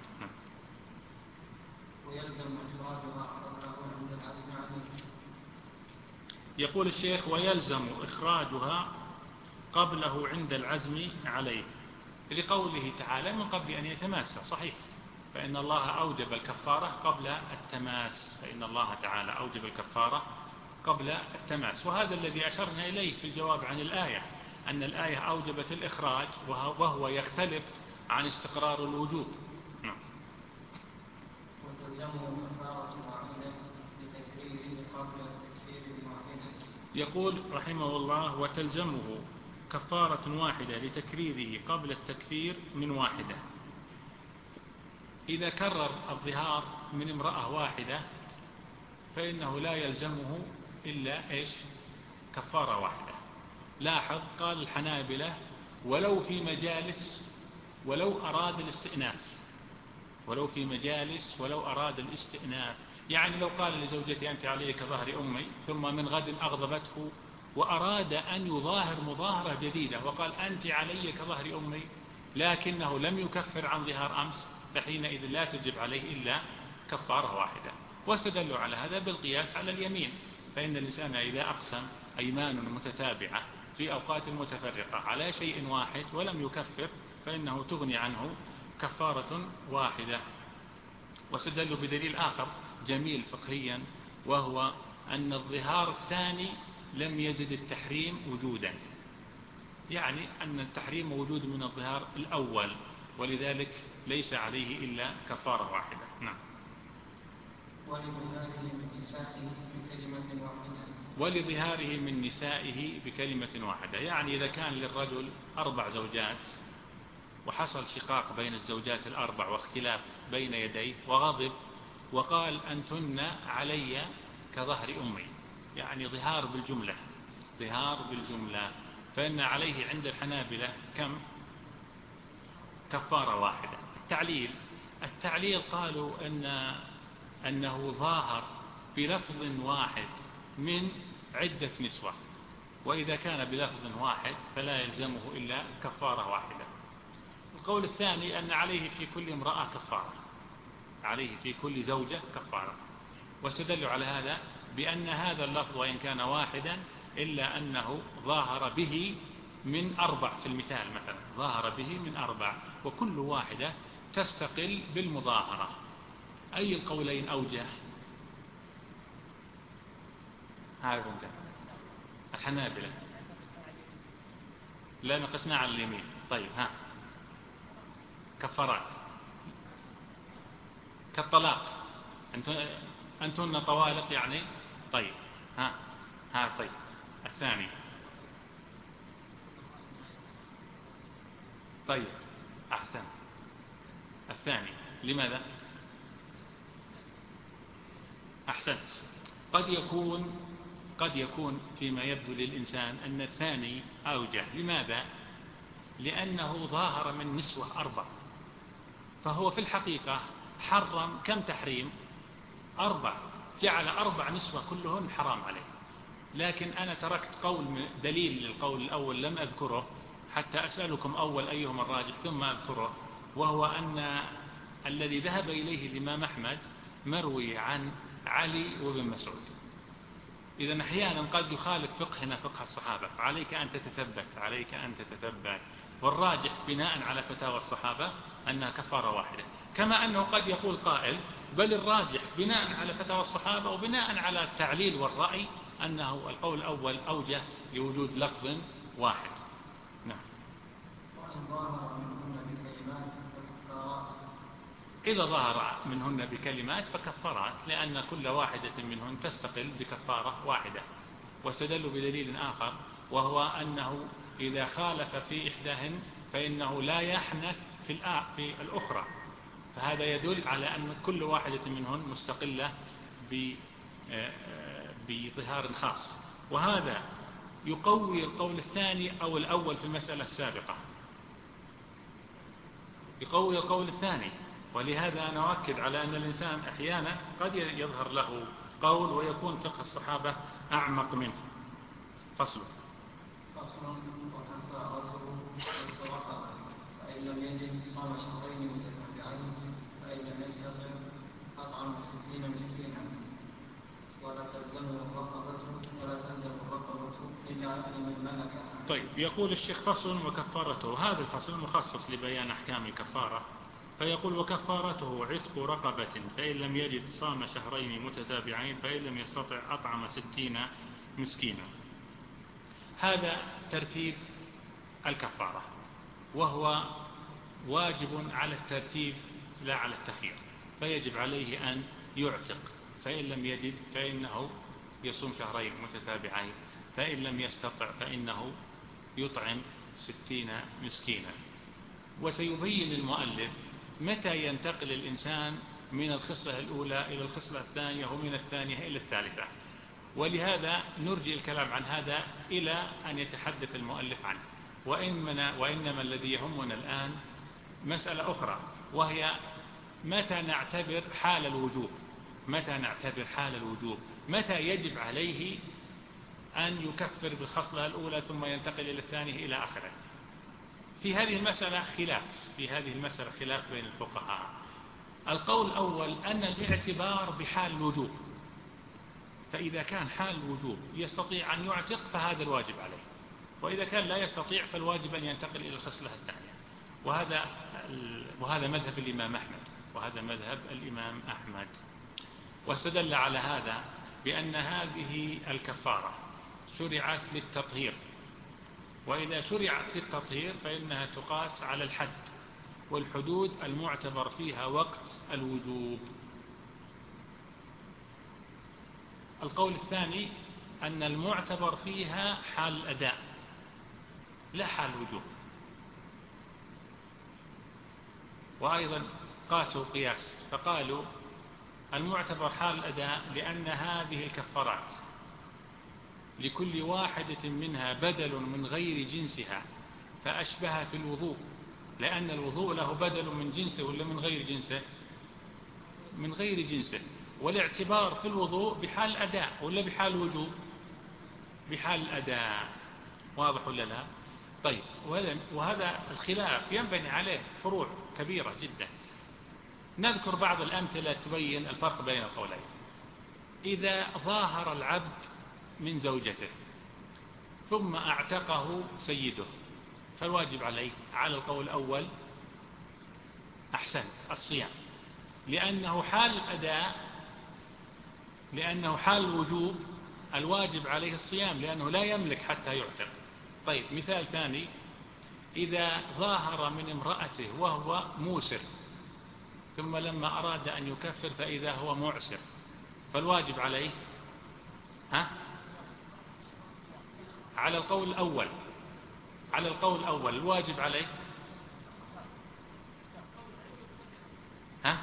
ويلزم إخراجها قبله عند العزم عليه. يقول الشيخ ويلزم إخراجها قبله عند العزم عليه، لقوله تعالى من قبل أن يتماس. صحيح، فإن الله أوجب الكفارة قبل التماس، فإن الله تعالى أوجب الكفارة قبل التماس. وهذا الذي أشرنا إليه في الجواب عن الآية، أن الآية أوجبت الإخراج وهو يختلف عن استقرار الوجوب. نعم. وتلزمه كفارة واحدة لتكريره قبل التكفير واحدة. يقول رحمه الله وتلزمه كفارة واحدة لتكريره قبل التكفير من واحدة. إذا كرر الظهار من امرأة واحدة فإنه لا يلزمه إلا إيش؟ كفارة واحدة. لاحظ قال الحنابلة ولو في مجالس ولو أراد الاستئناف، ولو في مجالس ولو أراد الاستئناف، يعني لو قال لزوجتي أنت علي كظهر أمي ثم من غد أغضبته وأراد أن يظاهر مظاهرة جديدة وقال أنت علي كظهر أمي لكنه لم يكفر عن ظهار أمس، فحينئذ لا تجب عليه إلا كفارة واحدة. واستدلوا على هذا بالقياس على اليمين، فإن الإنسان إذا أقسم أيمان متتابعة في أوقات متفرقة على شيء واحد ولم يكفر فإنه تغني عنه كفارة واحدة. واستدلوا بدليل آخر جميل فقهيا، وهو أن الظهار الثاني لم يزد التحريم وجودا، يعني أن التحريم موجود من الظهار الأول، ولذلك ليس عليه إلا كفارة واحدة. نعم. ولظهاره من نسائه بكلمة واحدة. ولظهاره من نسائه بكلمة واحدة، يعني إذا كان للرجل أربع زوجات وحصل شقاق بين الزوجات الأربع واختلاف بين يديه وغضب وقال أنتن علي كظهر أمي، يعني ظهار بالجملة، ظهار بالجملة، فإن عليه عند الحنابلة كم؟ كفارة واحدة. التعليل التعليل قالوا أن أنه ظاهر بلفظ واحد من عدة نسوة، وإذا كان بلفظ واحد فلا يلزمه إلا كفارة واحدة. القول الثاني أن عليه في كل امرأة كفارة، عليه في كل زوجة كفارة. واستدلوا على هذا بأن هذا اللفظ وإن كان واحدا إلا أنه ظاهر به من أربع، في المثال مثلا ظاهر به من أربع، وكل واحدة تستقل بالمظاهرة. أي القولين أوجه؟ هذا انت الحنابلة لا نقصنا على اليمين. طيب ها كفارات كالطلاق، أنتن طوالق يعني. طيب ها ها طيب الثاني. طيب أحسن. الثاني لماذا؟ أحسنت. قد يكون قد يكون فيما يبدو للإنسان أن الثاني أوجه. لماذا؟ لأنه ظاهر من نسوة أربع، فهو في الحقيقة حرم كم تحريم؟ أربع، جعل أربع نسوة كلهن حرام عليه. لكن أنا تركت قول دليل للقول الأول لم أذكره حتى أسألكم أول أيهما الراجح ثم أذكره، وهو أن الذي ذهب إليه الإمام أحمد مروي عن علي وابن مسعود، إذا أحيانا قد يخالف فقهنا فقه الصحابة، فعليك أن تتثبت عليك أن تتثبت والراجح بناء على فتاوى الصحابة أنها كفارة واحدة. كما أنه قد يقول قائل بل الراجح بناء على فتاوى الصحابة وبناء على التعليل والرأي أنه القول الأول أوجه لوجود لفظ واحد. نعم. إذا ظهر منهن بكلمات فكفارات، لأن كل واحدة منهن تستقل بكفارة واحدة. واستدلوا بدليل آخر وهو أنه إذا خالف في إحداهن فإنه لا يحنث في في الأخرى، فهذا يدل على أن كل واحدة منهن مستقلة بظهار خاص، وهذا يقوي القول الثاني أو الأول في المسألة السابقة، يقوي القول الثاني. ولهذا أنا أؤكد على أن الإنسان أحيانا قد يظهر له قول ويكون فقه الصحابة أعمق منه. فصل فصل وكفارته الرقبة، فإن لم يجد صام شهرين متتابعين، فإن لم يستطع أطعم ستين مسكينا، ولا تلزم الرقبة ولا تلزم الرقبة إلا لمن ملكها. طيب، يقول الشيخ فصل وكفارته. هذا الفصل مخصص لبيان أحكام الكفارة، فيقول وكفارته عتق رقبة، فإن لم يجد صام شهرين متتابعين، فإن لم يستطع أطعم ستين مسكينا. هذا ترتيب الكفارة، وهو واجب على الترتيب لا على التخيير، فيجب عليه أن يعتق، فإن لم يجد فإنه يصوم شهرين متتابعين، فإن لم يستطع فإنه يطعم ستين مسكينا. وسيبين المؤلف متى ينتقل الإنسان من الخصلة الأولى إلى الخصلة الثانية ومن الثانية إلى الثالثة، ولهذا نرجي الكلام عن هذا إلى أن يتحدث المؤلف عنه. وإنما, وإنما الذي يهمنا الآن مسألة أخرى، وهي متى نعتبر حال الوجوب. متى نعتبر حال الوجوب متى يجب عليه أن يكفر بالخصلة الأولى ثم ينتقل إلى الثانية إلى آخره. في هذه المسألة خلاف في هذه المسألة خلاف بين الفقهاء. القول الأول أن الاعتبار بحال الوجوب، فإذا كان حال الوجوب يستطيع أن يعتق فهذا الواجب عليه، وإذا كان لا يستطيع فالواجب أن ينتقل إلى الخصلة الثانية. وهذا وهذا مذهب الإمام أحمد وهذا مذهب الإمام أحمد. واستدل على هذا بأن هذه الكفارة شرعت للتطهير، وإذا شرعت للتطهير فإنها تقاس على الحد والحدود المعتبر فيها وقت الوجوب. القول الثاني أن المعتبر فيها حال الأداء لا حال الوجوب. وأيضا قاسوا قياس فقالوا المعتبر حال الأداء لأن هذه الكفارات لكل واحدة منها بدل من غير جنسها فأشبهت الوضوء، لأن الوضوء له بدل من جنسه ولا من غير جنسه؟ من غير جنسه. والاعتبار في الوضوء بحال الأداء ولا بحال الوجوب؟ بحال الأداء. واضح ولا لا؟ طيب، وهذا الخلاف ينبني عليه فروع كبيرة جدا. نذكر بعض الأمثلة تبين الفرق بين القولين. إذا ظاهر العبد من زوجته ثم اعتقه سيده فالواجب عليه على القول الأول أحسن الصيام، لأنه حال الأداء لأنه حال الوجوب الواجب عليه الصيام لأنه لا يملك حتى يعتق. طيب، مثال ثاني، إذا ظاهر من امرأته وهو موسر ثم لما أراد أن يكفر فإذا هو معسر فالواجب عليه ها؟ على القول الأول على القول الأول الواجب عليه ها؟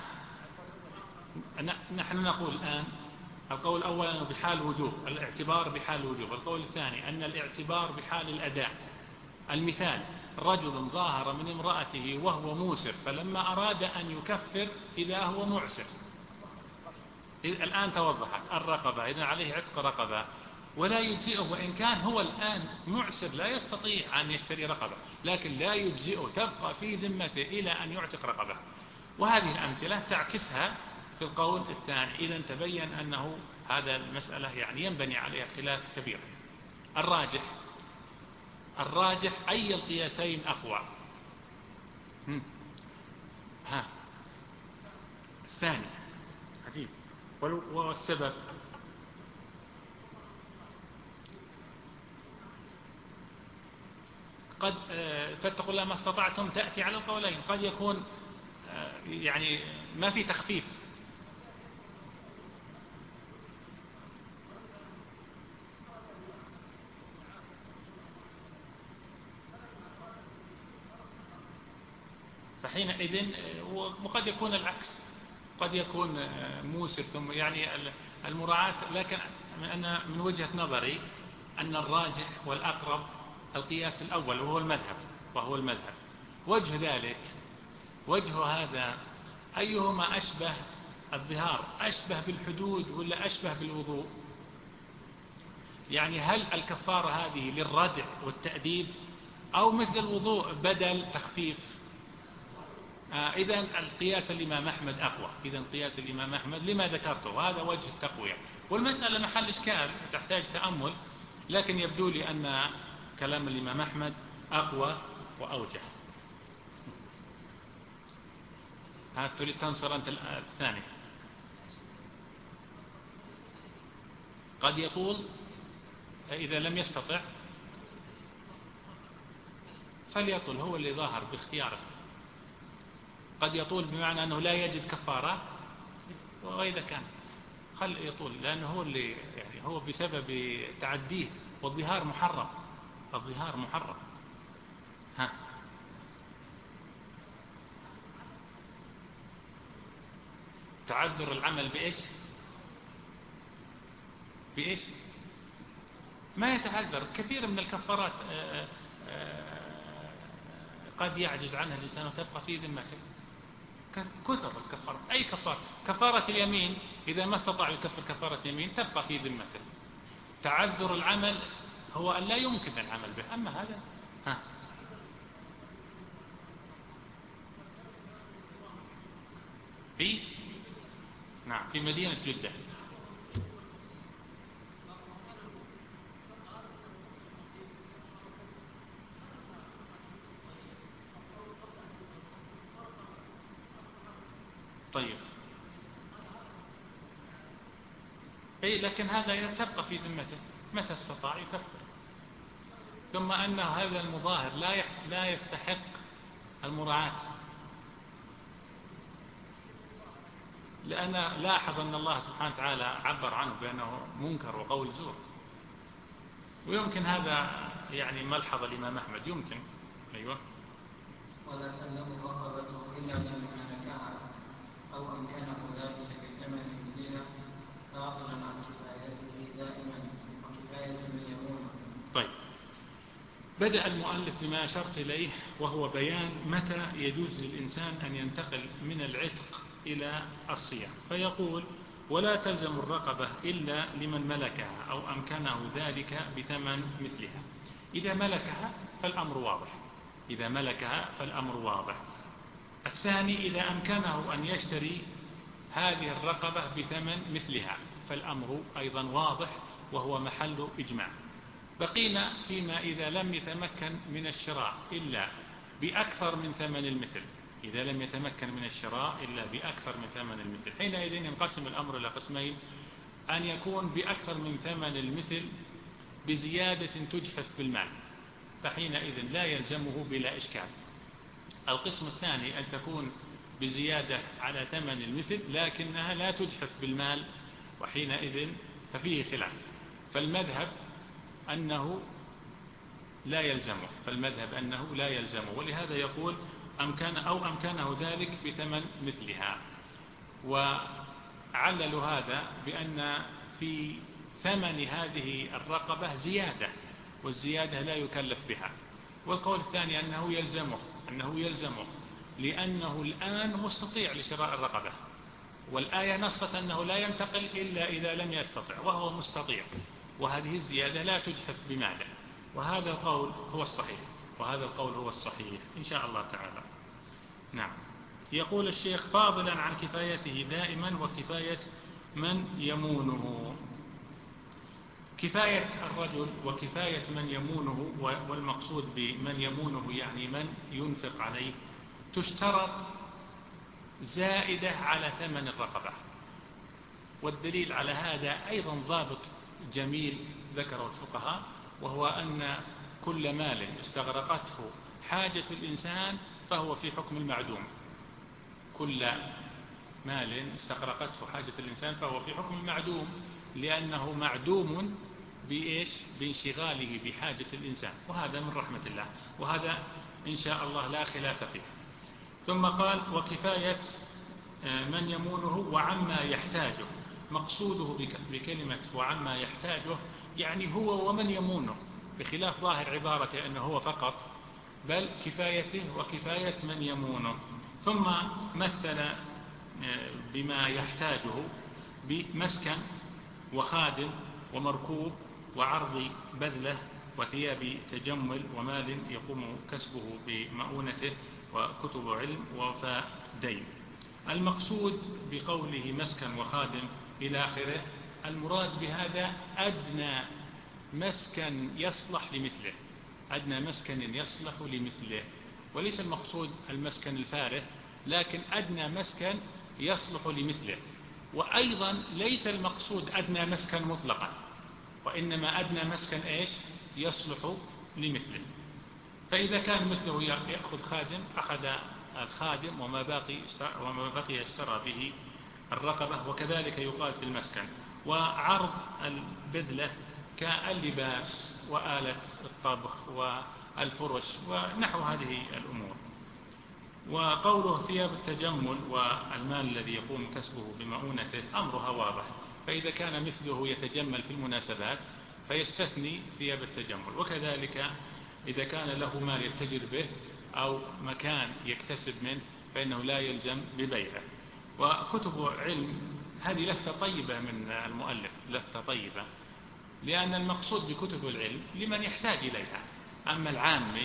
نحن نقول الآن القول الأول أنه بحال الوجوب، الاعتبار بحال الوجوب. القول الثاني أن الاعتبار بحال الأداء. المثال، رجل ظاهر من امرأته وهو موسر فلما أراد أن يكفر إذا هو معسر. الآن توضحت الرقبة، إذن عليه عتق رقبة ولا يجزئه، وإن كان هو الآن معسر لا يستطيع أن يشتري رقبة، لكن لا يجزئه، تبقى في ذمته إلى أن يعتق رقبة. وهذه الأمثلة تعكسها في القول الثاني. إذن تبين أنه هذا المسألة يعني ينبني عليها خلاف كبير. الراجح الراجح أي القياسين أقوى؟ ها الثاني. عجيب. والسبب قد فاتقوا الله ما استطعتم تأتي على القولين. قد يكون يعني ما في تخفيف، فحينئذ وقد يكون العكس، قد يكون موسر ثم يعني المراعاة. لكن أنا من وجهة نظري أن الراجح والأقرب القياس الأول وهو المذهب وهو المذهب وجه ذلك وجه هذا أيهما أشبه الظهار، أشبه بالحدود ولا أشبه بالوضوء؟ يعني هل الكفارة هذه للردع والتأديب أو مثل الوضوء بدل تخفيف؟ آه إذن القياس الإمام أحمد أقوى. إذن قياس الإمام أحمد لما ذكرته هذا وجه التقوية. والمسألة محل إشكال تحتاج تأمل، لكن يبدو لي أن كلام الإمام أحمد أقوى وأوجه. ها تريد تنصر أنت الثاني؟ قد يقول إذا لم يستطع فليطل، هو اللي ظاهر باختياره. قد يطول بمعنى أنه لا يجد كفارة، وإذا كان خل يطول لأنه هو اللي يعني هو بسبب تعديه، والظهار محرم، الظهار محرم. ها تعذر العمل بإيش؟ بإيش؟ ما يتعذر. كثير من الكفارات آآ آآ قد يعجز عنها الإنسان وتبقى في ذمته. كثر الكفارة، أي كفارة، كفارة اليمين إذا ما استطاع يكفر كفارة يمين تبقى في ذمته. تعذر العمل هو أن لا يمكن العمل به. أما هذا ها في نعم في مدينة جدة. طيب أي لكن هذا تبقى في ذمته متى استطاع يكفر. ثم أن هذا المظاهر لا لا يستحق المراعاة، لأن لاحظ أن الله سبحانه وتعالى عبر عنه بأنه منكر وقول زور. ويمكن هذا يعني ملحظ الإمام أحمد يمكن. أيوة. ولا تلزم رقبته إلا لمن ملكها أو أمكنه ذلك بثمن دينه فاضلا عن كفايته دائما وكفاية من يمونه. طيب بدأ المؤلف بما أشرت إليه وهو بيان متى يجوز للإنسان أن ينتقل من العتق إلى الصيام، فيقول ولا تلزم الرقبة إلا لمن ملكها أو أمكنه ذلك بثمن مثلها. إذا ملكها فالأمر واضح، إذا ملكها فالأمر واضح. الثاني إذا أمكنه أن يشتري هذه الرقبة بثمن مثلها فالأمر أيضا واضح وهو محل إجماع. بقينا فيما إذا لم يتمكن من الشراء إلا بأكثر من ثمن المثل، إذا لم يتمكن من الشراء إلا بأكثر من ثمن المثل، حينئذ ينقسم الأمر إلى قسمين: أن يكون بأكثر من ثمن المثل بزيادة تجحف بالمال، فحينئذ لا يلزمه بلا إشكال. القسم الثاني أن تكون بزيادة على ثمن المثل لكنها لا تجحف بالمال، وحينئذ ففيه خلاف. فالمذهب أنه لا يلزمه فالمذهب أنه لا يلزمه ولهذا يقول أمكن أو أمكنه ذلك بثمن مثلها. وعللوا هذا بأن في ثمن هذه الرقبة زيادة، والزيادة لا يكلف بها. والقول الثاني أنه يلزمه أنه يلزمه لأنه الآن مستطيع لشراء الرقبة، والآية نصت أنه لا ينتقل إلا إذا لم يستطع وهو مستطيع، وهذه الزيادة لا تجحف بماله. وهذا القول هو الصحيح وهذا القول هو الصحيح إن شاء الله تعالى. نعم. يقول الشيخ: فاضلا عن كفايته دائما وكفاية من يمونه. كفاية الرجل وكفاية من يمونه، والمقصود بمن يمونه يعني من ينفق عليه، تشترط زائدة على ثمن الرقبة. والدليل على هذا أيضا ضابط جميل ذكره الفقهاء، وهو أن كل مال استغرقته حاجة الإنسان فهو في حكم المعدوم. كل مال استغرقته حاجة الإنسان فهو في حكم المعدوم، لأنه معدوم بإيش؟ بانشغاله بحاجة الإنسان، وهذا من رحمة الله، وهذا إن شاء الله لا خلاف فيه. ثم قال وكفاية من يمونه وعما يحتاجه. مقصوده بكلمة وعما يحتاجه يعني هو ومن يمونه، بخلاف ظاهر عبارة أنه هو فقط، بل كفايته وكفاية من يمونه. ثم مثل بما يحتاجه بمسكن وخادم ومركوب وعرض بذلة وثياب تجمل ومال يقوم كسبه بمؤونته وكتب علم ووفاء دين. المقصود بقوله مسكن وخادم إلى آخره، المراد بهذا أدنى مسكن يصلح لمثله، أدنى مسكن يصلح لمثله، وليس المقصود المسكن الفارغ، لكن أدنى مسكن يصلح لمثله. وأيضا ليس المقصود أدنى مسكن مطلقا، وإنما أدنى مسكن إيش؟ يصلح لمثله. فإذا كان مثله يأخذ خادم أخذ الخادم وما باقي وما بقي اشترى به الرقبة، وكذلك يقال في المسكن. وعرض البذلة كاللباس وآلة الطبخ والفرش ونحو هذه الأمور. وقوله ثياب التجمل والمال الذي يقوم كسبه بمؤونته أمرها واضح، فإذا كان مثله يتجمل في المناسبات فيستثني ثياب التجمل، وكذلك إذا كان له مال يتجر به أو مكان يكتسب منه فإنه لا يلزم ببيعه. وكتب علم هذه لفتة طيبة من المؤلف، لفتة طيبة، لأن المقصود بكتب العلم لمن يحتاج إليها. أما العامي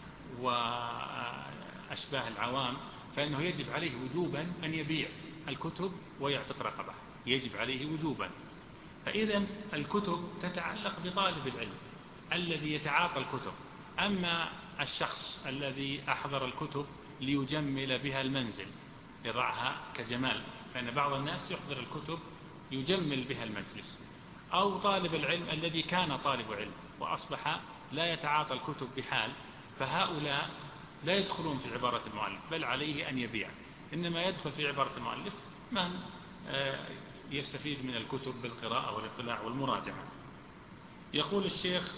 وأشباه العوام فإنه يجب عليه وجوبا أن يبيع الكتب ويعتق رقبة، يجب عليه وجوبا. فإذا الكتب تتعلق بطالب العلم الذي يتعاطى الكتب. أما الشخص الذي أحضر الكتب ليجمل بها المنزل يضعها كجمال، فإن بعض الناس يحضر الكتب يجمل بها المجلس، أو طالب العلم الذي كان طالب علم وأصبح لا يتعاطى الكتب بحال، فهؤلاء لا يدخلون في عبارة المؤلف، بل عليه أن يبيع. إنما يدخل في عبارة المؤلف من يستفيد من الكتب بالقراءة والاطلاع والمراجعة. يقول الشيخ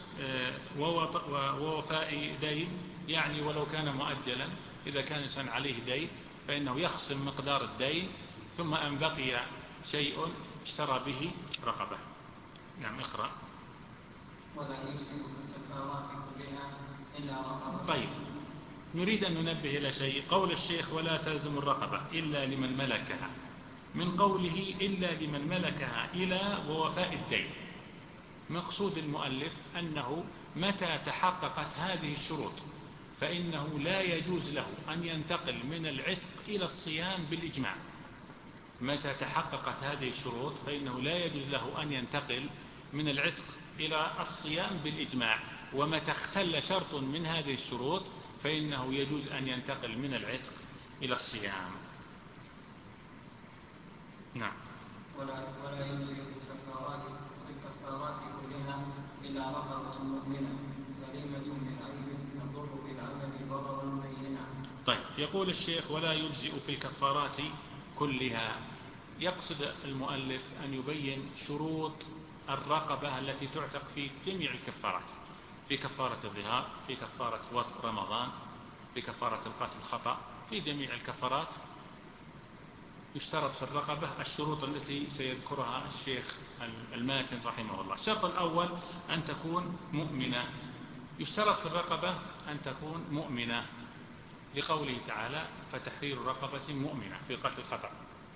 ووفاء دين، يعني ولو كان مؤجلا، إذا كان إنسان عليه دين فإنه يخصم مقدار الدين، ثم أن بقي شيء اشترى به رقبة. نعم اقرأ. ولا يجزم الكفارات كلها إلا رقبة. طيب، نريد أن ننبه إلى شيء. قول الشيخ ولا تلزم الرقبة إلا لمن ملكها، من قوله إلا لمن ملكها إلى ووفاء الدين، مقصود المؤلف أنه متى تحققت هذه الشروط فإنه لا يجوز له أن ينتقل من العتق إلى الصيام بالإجماع. متى تحققت هذه الشروط فإنه لا يجوز له أن ينتقل من العتق إلى الصيام بالإجماع. ومتى اختل شرط من هذه الشروط فإنه يجوز أن ينتقل من العتق إلى الصيام. نعم. ولا ولا يجوز الكفارات الكفارات كلها إلا رقبة مؤمنة سليمة من عيب تضر بالعمل ضررا بينا. طيب، يقول الشيخ ولا يجزئ في الكفارات كلها. يقصد المؤلف أن يبين شروط الرقبة التي تعتق في جميع الكفارات، في كفارة الظهار، في كفارة وطء رمضان، في كفارة القتل الخطأ، في جميع الكفارات يشترط في الرقبة الشروط التي سيذكرها الشيخ الماتن رحمه الله. الشرط الأول أن تكون مؤمنة. يشترط في الرقبة أن تكون مؤمنة لقوله تعالى فتحرير رقبة مؤمنة في قتل الخطأ.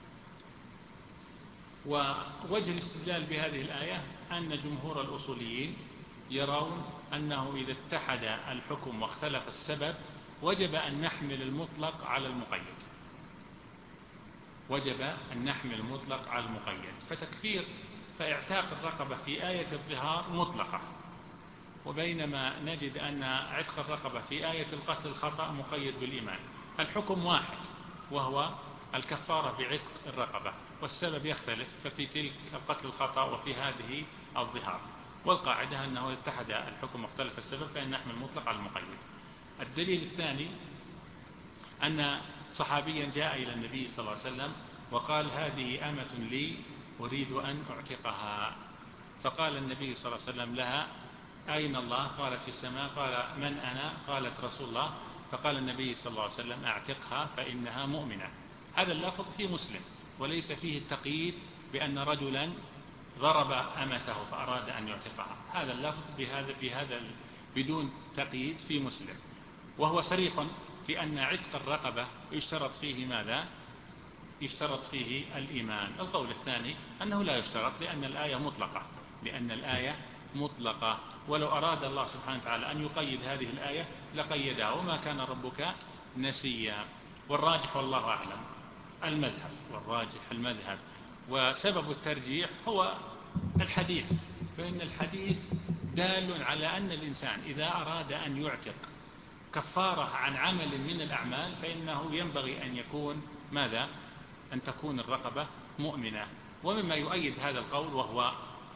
ووجه الاستدلال بهذه الآية أن جمهور الأصوليين يرون أنه إذا اتحد الحكم واختلف السبب وجب أن نحمل المطلق على المقيد. وجب أن نحمل المطلق على المقيد. فتكفير فاعتاق الرقبة في آية الظهار مطلقة، وبينما نجد أن عتق الرقبة في آية القتل الخطأ مقيد بالإيمان. الحكم واحد وهو الكفارة بعتق الرقبة، والسبب يختلف، ففي تلك القتل الخطأ وفي هذه الظهار. والقاعدة أنه اتحد الحكم واختلف السبب فإن نحمل المطلق على المقيد. الدليل الثاني أن صحابيا جاء إلى النبي صلى الله عليه وسلم وقال هذه أمة لي أريد أن أعتقها، فقال النبي صلى الله عليه وسلم لها أين الله؟ قالت في السماء. قال من أنا؟ قالت رسول الله. فقال النبي صلى الله عليه وسلم أعتقها فإنها مؤمنة. هذا اللفظ في مسلم وليس فيه التقييد بأن رجلا ضرب أمته فأراد أن يعتقها. هذا اللفظ بهذا بهذا بدون تقييد في مسلم، وهو صريح في أن عتق الرقبة يشترط فيه ماذا؟ يشترط فيه الإيمان. القول الثاني أنه لا يشترط لأن الآية مطلقة لأن الآية مطلقة ولو أراد الله سبحانه وتعالى أن يقيد هذه الآية لقيدها، وما كان ربك نسيا. والراجح والله أعلم المذهب، والراجح المذهب. وسبب الترجيح هو الحديث، فإن الحديث دال على أن الإنسان إذا أراد أن يعتق كفارة عن عمل من الأعمال فإنه ينبغي أن يكون ماذا؟ أن تكون الرقبة مؤمنة. ومما يؤيد هذا القول وهو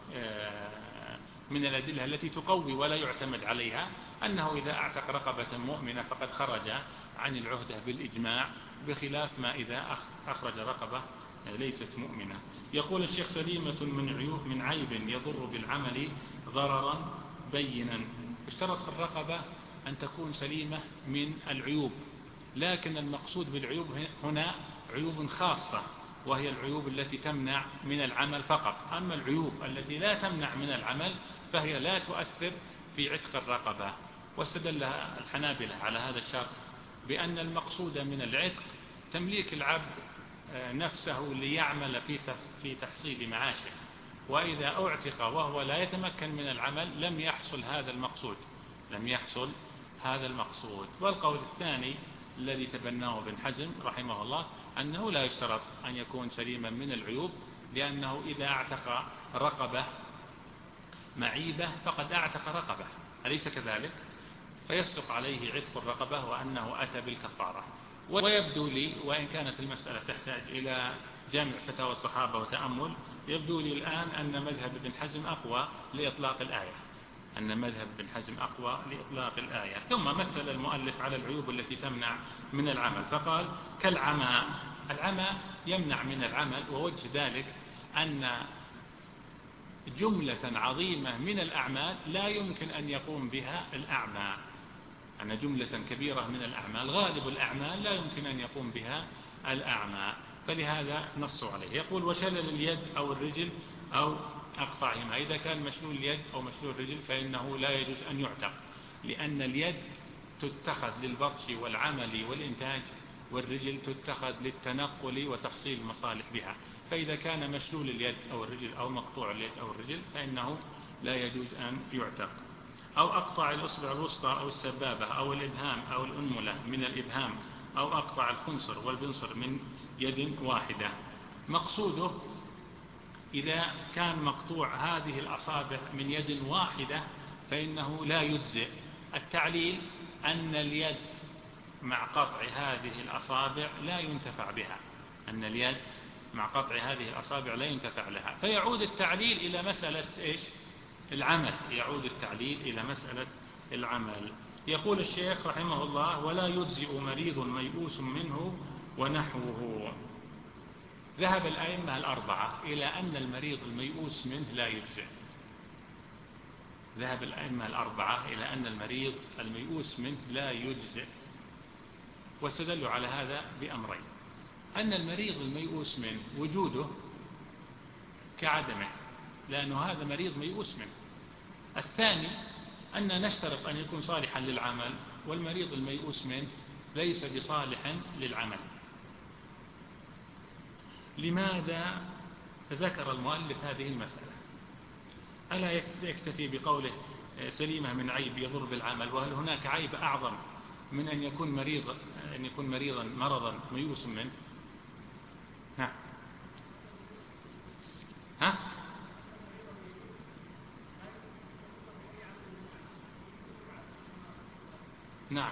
من الأدلة التي تقوي ولا يعتمد عليها أنه إذا أعتق رقبة مؤمنة فقد خرج عن العهدة بالإجماع، بخلاف ما إذا أخرج رقبة ليست مؤمنة. يقول الشيخ سليمة من عيوب من عيب يضر بالعمل ضررا بينا. اشترط في الرقبة أن تكون سليمة من العيوب، لكن المقصود بالعيوب هنا عيوب خاصة وهي العيوب التي تمنع من العمل فقط. أما العيوب التي لا تمنع من العمل فهي لا تؤثر في عتق الرقبة. واستدل الحنابلة على هذا الشرط بأن المقصود من العتق تمليك العبد نفسه ليعمل في تحصيل معاشه، وإذا أعتق وهو لا يتمكن من العمل لم يحصل هذا المقصود لم يحصل هذا المقصود. والقول الثاني الذي تبناه ابن حزم رحمه الله أنه لا يشترط أن يكون سليما من العيوب، لأنه إذا اعتق رقبة معيبة فقد اعتق رقبة، أليس كذلك؟ فيصدق عليه عتق الرقبة وأنه أتى بالكفارة. ويبدو لي، وإن كانت المسألة تحتاج إلى جمع فتاوى الصحابة وتأمل، يبدو لي الآن أن مذهب ابن حزم أقوى لإطلاق الآية أن مذهب ابن حزم أقوى لإطلاق الآية. ثم مثل المؤلف على العيوب التي تمنع من العمل فقال كالعمى. العمى يمنع من العمل، ووجه ذلك أن جملة عظيمة من الأعمال لا يمكن أن يقوم بها الأعمى، أن جملة كبيرة من الأعمال غالب الأعمال لا يمكن أن يقوم بها الأعمى، فلهذا نصوا عليه. يقول وشلل اليد أو الرجل أو أقطعهما. إذا كان مشلول اليد أو مشلول الرجل فإنه لا يجوز أن يعتق، لأن اليد تتخذ للبطش والعمل والإنتاج، والرجل تتخذ للتنقل وتحصيل المصالح بها. فإذا كان مشلول اليد أو الرجل أو مقطوع اليد أو الرجل فإنه لا يجوز أن يعتق. أو أقطع الأصبع الوسطى أو السبابة أو الإبهام أو الأنملة من الإبهام، أو أقطع الخنصر والبنصر من يد واحدة. مقصوده إذا كان مقطوع هذه الأصابع من يد واحدة فإنه لا يجزئ. التعليل أن اليد مع قطع هذه الأصابع لا ينتفع بها، أن اليد مع قطع هذه الأصابع لا ينتفع لها، فيعود التعليل إلى مسألة إيش؟ العمل، يعود التعليل إلى مسألة العمل. يقول الشيخ رحمه الله ولا يجزئ مريض ميؤوس منه ونحوه. ذهب الأئمة الأربعة إلى أن المريض الميؤوس منه لا يجزئ. ذهب الأئمة الأربعة إلى أن المريض الميؤوس منه لا يجزئ، واستدلوا على هذا بأمرين: أن المريض الميؤوس منه وجوده كعدمه، لأنه هذا مريض ميؤوس منه. الثاني أن نشترط أن يكون صالحا للعمل، والمريض الميؤوس منه ليس بصالح للعمل. لماذا ذكر المؤلف هذه المسألة؟ ألا يكتفي بقوله سليمة من عيب يضر بالعمل؟ وهل هناك عيب أعظم من أن يكون مريض أن يكون مريضا مرضا ميؤوس منه؟ ها نعم.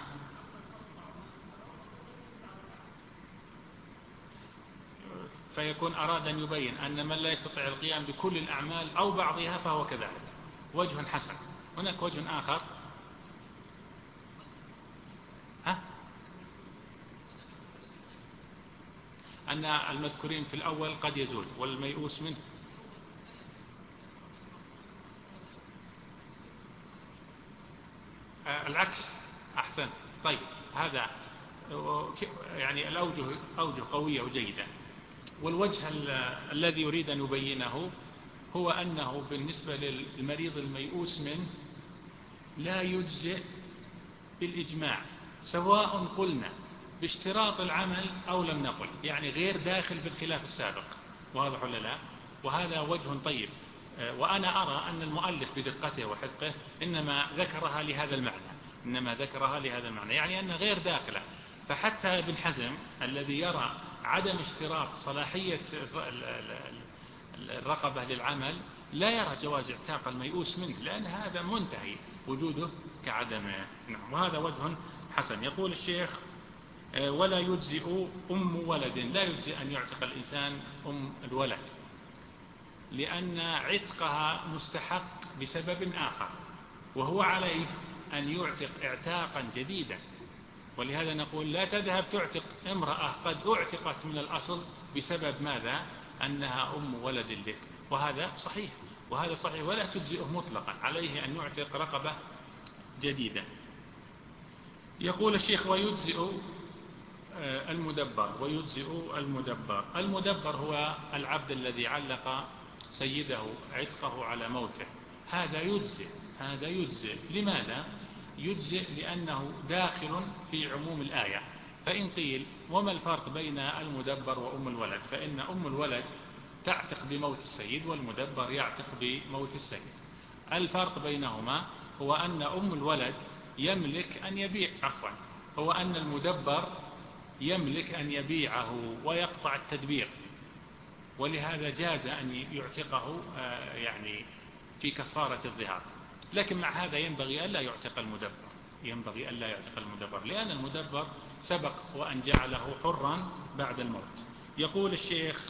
فيكون أراد أن يبين أن من لا يستطيع القيام بكل الأعمال أو بعضها فهو كذلك، وجه حسن. هناك وجه آخر، ها؟ أن المذكورين في الأول قد يزول والميؤوس منه. آه العكس أحسن. طيب هذا يعني الأوجه أوجه قوية وجيدة. والوجه الذي يريد أن يبينه هو أنه بالنسبة للمريض الميؤوس منه لا يجزئ بالإجماع، سواء قلنا باشتراط العمل أو لم نقل، يعني غير داخل في الخلاف السابق. واضح ولا لا؟ وهذا وجه طيب. وأنا أرى أن المؤلف بدقته وحدقه إنما ذكرها لهذا المعنى إنما ذكرها لهذا المعنى يعني أن غير داخلة. فحتى ابن حزم الذي يرى عدم اشتراط صلاحية الرقبة للعمل لا يرى جواز اعتاق الميؤوس منه، لأن هذا منتهي وجوده كعدمه. نعم. وهذا وجه حسن. يقول الشيخ: ولا يجزئ أم ولد، لا يجزئ أن يعتق الإنسان أم الولد، لأن عتقها مستحق بسبب آخر، وهو عليه أن يعتق اعتاقا جديدا. ولهذا نقول لا تذهب تعتق امرأة قد اعتقت من الأصل بسبب ماذا؟ أنها أم ولد لك. وهذا صحيح وهذا صحيح ولا تجزئه مطلقا، عليه أن يعتق رقبة جديدة. يقول الشيخ: ويجزئ المدبر ويجزئ المدبر المدبر هو العبد الذي علق سيده عتقه على موته. هذا يجزئ هذا يجزئ لماذا؟ يجزئ لأنه داخل في عموم الآية. فإن قيل: وما الفرق بين المدبر وأم الولد؟ فإن أم الولد تعتق بموت السيد والمدبر يعتق بموت السيد. الفرق بينهما هو أن أم الولد يملك أن يبيع عفوا هو أن المدبر يملك أن يبيعه ويقطع التدبير، ولهذا جاز أن يعتقه يعني في كفارة الظهار. لكن مع هذا ينبغي ألا يعتق المدبر ينبغي ألا يعتق المدبر لأن المدبر سبق وأن جعله حرا بعد الموت. يقول الشيخ: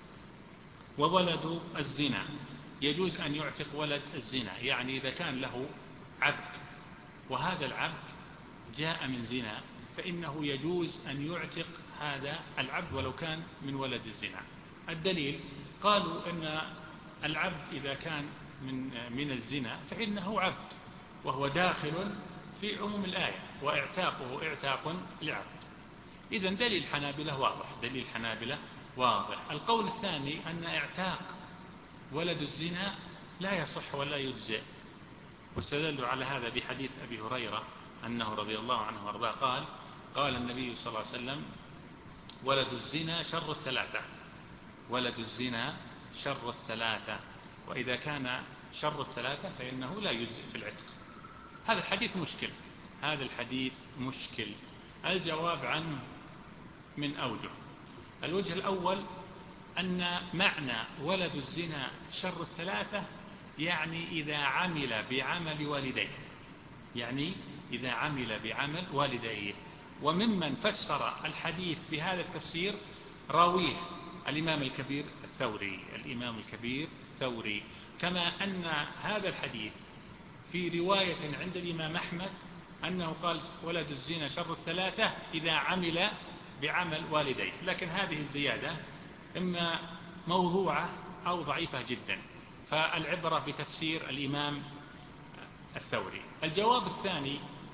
وولد الزنا، يجوز أن يعتق ولد الزنا، يعني إذا كان له عبد وهذا العبد جاء من زنا فإنه يجوز أن يعتق هذا العبد ولو كان من ولد الزنا. الدليل: قالوا إن العبد إذا كان من من الزنا فإنه عبد وهو داخل في عموم الآية، واعتاقه اعتاق لعبد. إذن دليل الحنابلة واضح دليل الحنابلة واضح. القول الثاني أن اعتاق ولد الزنا لا يصح ولا يجزئ، واستدلوا على هذا بحديث أبي هريرة أنه رضي الله عنه وارضاه قال: قال النبي صلى الله عليه وسلم: ولد الزنا شر الثلاثة ولد الزنا شر الثلاثة وإذا كان شر الثلاثة فإنه لا يجزئ في العتق. هذا الحديث مشكل هذا الحديث مشكل الجواب عنه من أوجه. الوجه الأول أن معنى ولد الزنا شر الثلاثة يعني إذا عمل بعمل والديه يعني إذا عمل بعمل والديه وممن فسر الحديث بهذا التفسير راويه الإمام الكبير الثوري الإمام الكبير الثوري كما أن هذا الحديث في رواية عند الإمام أحمد أنه قال: ولد الزنا شر الثلاثة إذا عمل بعمل والديه. لكن هذه الزيادة إما موضوعة أو ضعيفة جدا، فالعبرة بتفسير الإمام الثوري. الجواب الثاني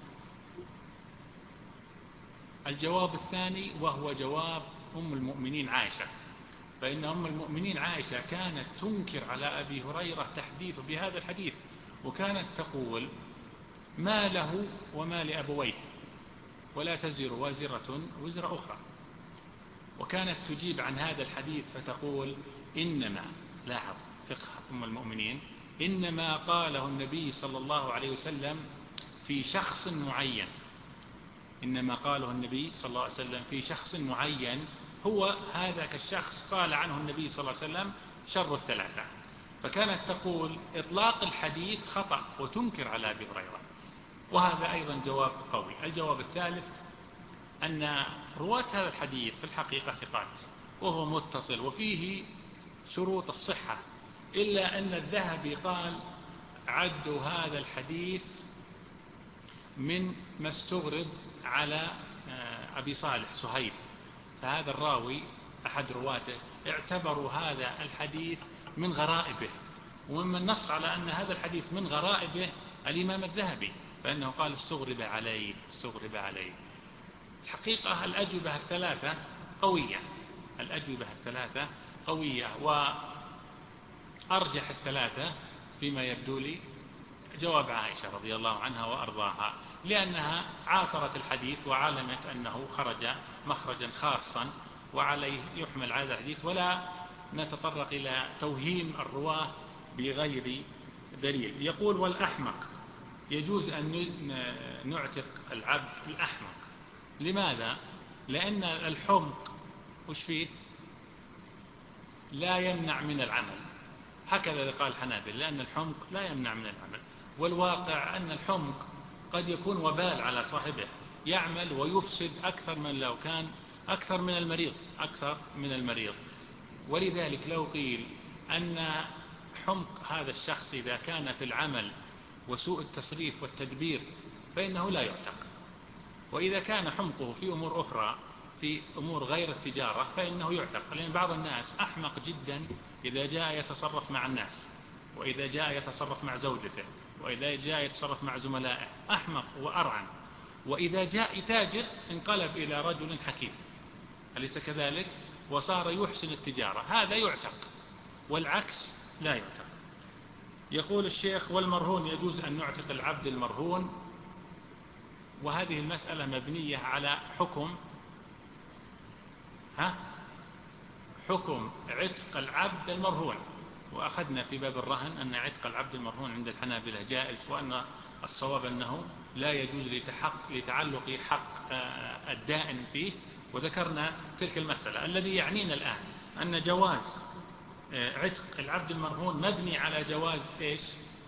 الجواب الثاني وهو جواب أم المؤمنين عائشة، فإن أم المؤمنين عائشة كانت تنكر على أبي هريرة تحديث بهذا الحديث، وكانت تقول: ما له وما لأبويه ولا تزر وازرة وزر أخرى. وكانت تجيب عن هذا الحديث فتقول: إنما لاحظ فقه أم المؤمنين إنما قاله النبي صلى الله عليه وسلم في شخص معين إنما قاله النبي صلى الله عليه وسلم في شخص معين هو هذاك الشخص قال عنه النبي صلى الله عليه وسلم شر الثلاثة. فكانت تقول: إطلاق الحديث خطأ، وتنكر على أبي هريرة. وهذا أيضا جواب قوي. الجواب الثالث أن رواة هذا الحديث في الحقيقة ثقات، وهو متصل وفيه شروط الصحة، إلا أن الذهبي قال عدوا هذا الحديث من ما استغرب على أبي صالح سهيل، فهذا الراوي أحد رواته اعتبروا هذا الحديث من غرائبه، ومن نص على أن هذا الحديث من غرائبه الإمام الذهبي، فإنه قال استغرب عليه استغرب عليه. الحقيقة الأجوبة الثلاثة قوية، الأجوبة الثلاثة قوية، وأرجح الثلاثة فيما يبدو لي جواب عائشة رضي الله عنها وأرضاها، لأنها عاصرت الحديث وعلمت أنه خرج مخرجا خاصا وعليه يحمل هذا الحديث، ولا نتطرق إلى توهيم الرواه بغير دليل. يقول والأحمق يجوز أن نعتق العبد الأحمق. لماذا؟ لأن الحمق وش فيه؟ لا يمنع من العمل، هكذا قال الحنابلة، لأن الحمق لا يمنع من العمل، والواقع أن الحمق قد يكون وبال على صاحبه، يعمل ويفسد أكثر من لو كان أكثر من المريض أكثر من المريض. ولذلك لو قيل أن حمق هذا الشخص إذا كان في العمل وسوء التصريف والتدبير فإنه لا يعتق، وإذا كان حمقه في أمور أخرى في أمور غير التجارة فإنه يعتق، لأن بعض الناس أحمق جدا إذا جاء يتصرف مع الناس، وإذا جاء يتصرف مع زوجته، وإذا جاء يتصرف مع زملائه، أحمق وأرعن، وإذا جاء تاجر انقلب إلى رجل حكيم، أليس كذلك؟ وصار يحسن التجارة، هذا يعتق، والعكس لا يعتق. يقول الشيخ والمرهون يجوز أن نعتق العبد المرهون، وهذه المسألة مبنية على حكم ها حكم عتق العبد المرهون، وأخذنا في باب الرهن أن عتق العبد المرهون عند الحنابلة جائز، وأن الصواب أنه لا يجوز لتحق لتعلق حق الدائن فيه، وذكرنا تلك المسألة. الذي يعنينا الآن أن جواز عتق العبد المرهون مبني على جواز إيش؟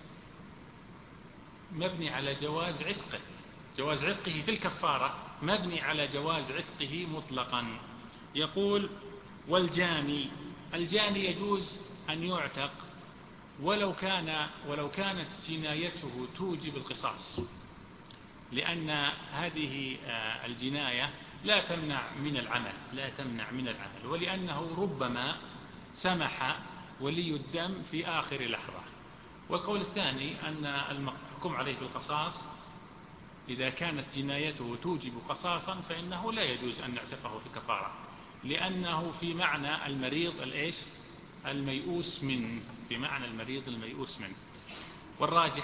مبني على جواز عتقه، جواز عتقه في الكفارة مبني على جواز عتقه مطلقا. يقول والجاني، الجاني يجوز أن يعتق ولو كان ولو كانت جنايته توجب القصاص، لأن هذه الجناية لا تمنع من العمل لا تمنع من العمل ولأنه ربما سمح ولي الدم في آخر لحظة. والقول الثاني أن المحكوم عليه بالقصاص إذا كانت جنايته توجب قصاصا فإنه لا يجوز أن نعتقه في كفارة، لأنه في معنى المريض الإيش الميؤوس منه، في معنى المريض الميؤوس منه. والراجح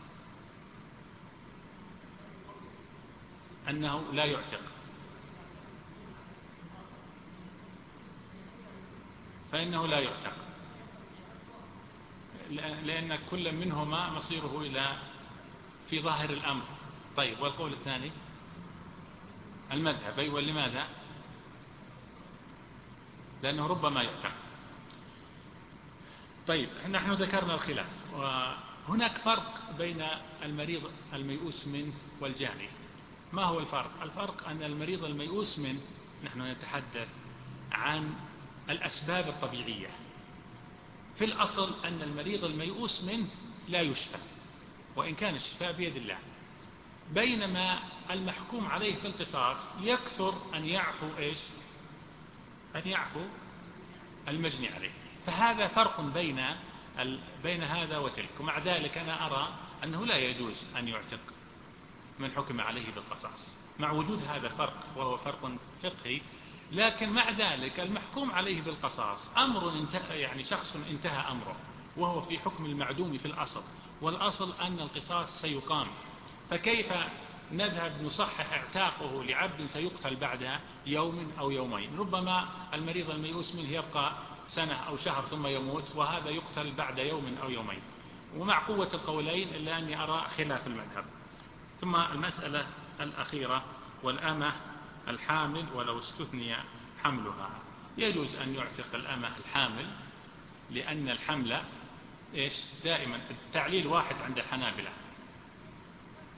أنه لا يعتق، فإنه لا يعتق لأن كل منهما مصيره إلى في ظاهر الأمر. طيب والقول الثاني المذهب، أيوة لماذا؟ لأنه ربما يعتق. طيب نحن ذكرنا الخلاف، وهناك فرق بين المريض الميؤوس منه والجاني. ما هو الفرق؟ الفرق أن المريض الميؤوس منه نحن نتحدث عن الأسباب الطبيعية، في الأصل أن المريض الميؤوس منه لا يشفى وإن كان الشفاء بيد الله، بينما المحكوم عليه في القصاص يكثر أن يعفو إيش أن يعفو المجني عليه. فهذا فرق بين بين هذا وتلك، ومع ذلك أنا أرى أنه لا يجوز أن يعتق من حكم عليه بالقصاص مع وجود هذا الفرق، وهو فرق فقهي. لكن مع ذلك المحكوم عليه بالقصاص أمر انتهى، يعني شخص انتهى أمره وهو في حكم المعدوم في الأصل، والأصل أن القصاص سيقام، فكيف نذهب نصحح اعتاقه لعبد سيقتل بعد يوم أو يومين؟ ربما المريض الميؤوس منه يبقى سنة أو شهر ثم يموت، وهذا يقتل بعد يوم أو يومين. ومع قوة القولين إلا أني أرى خلاف المذهب. ثم المسألة الأخيرة والأمة الحامل ولو استثني حملها، يجوز أن يعتق الأمة الحامل، لأن الحمل إيش دائما التعليل واحد عند الحنابلة،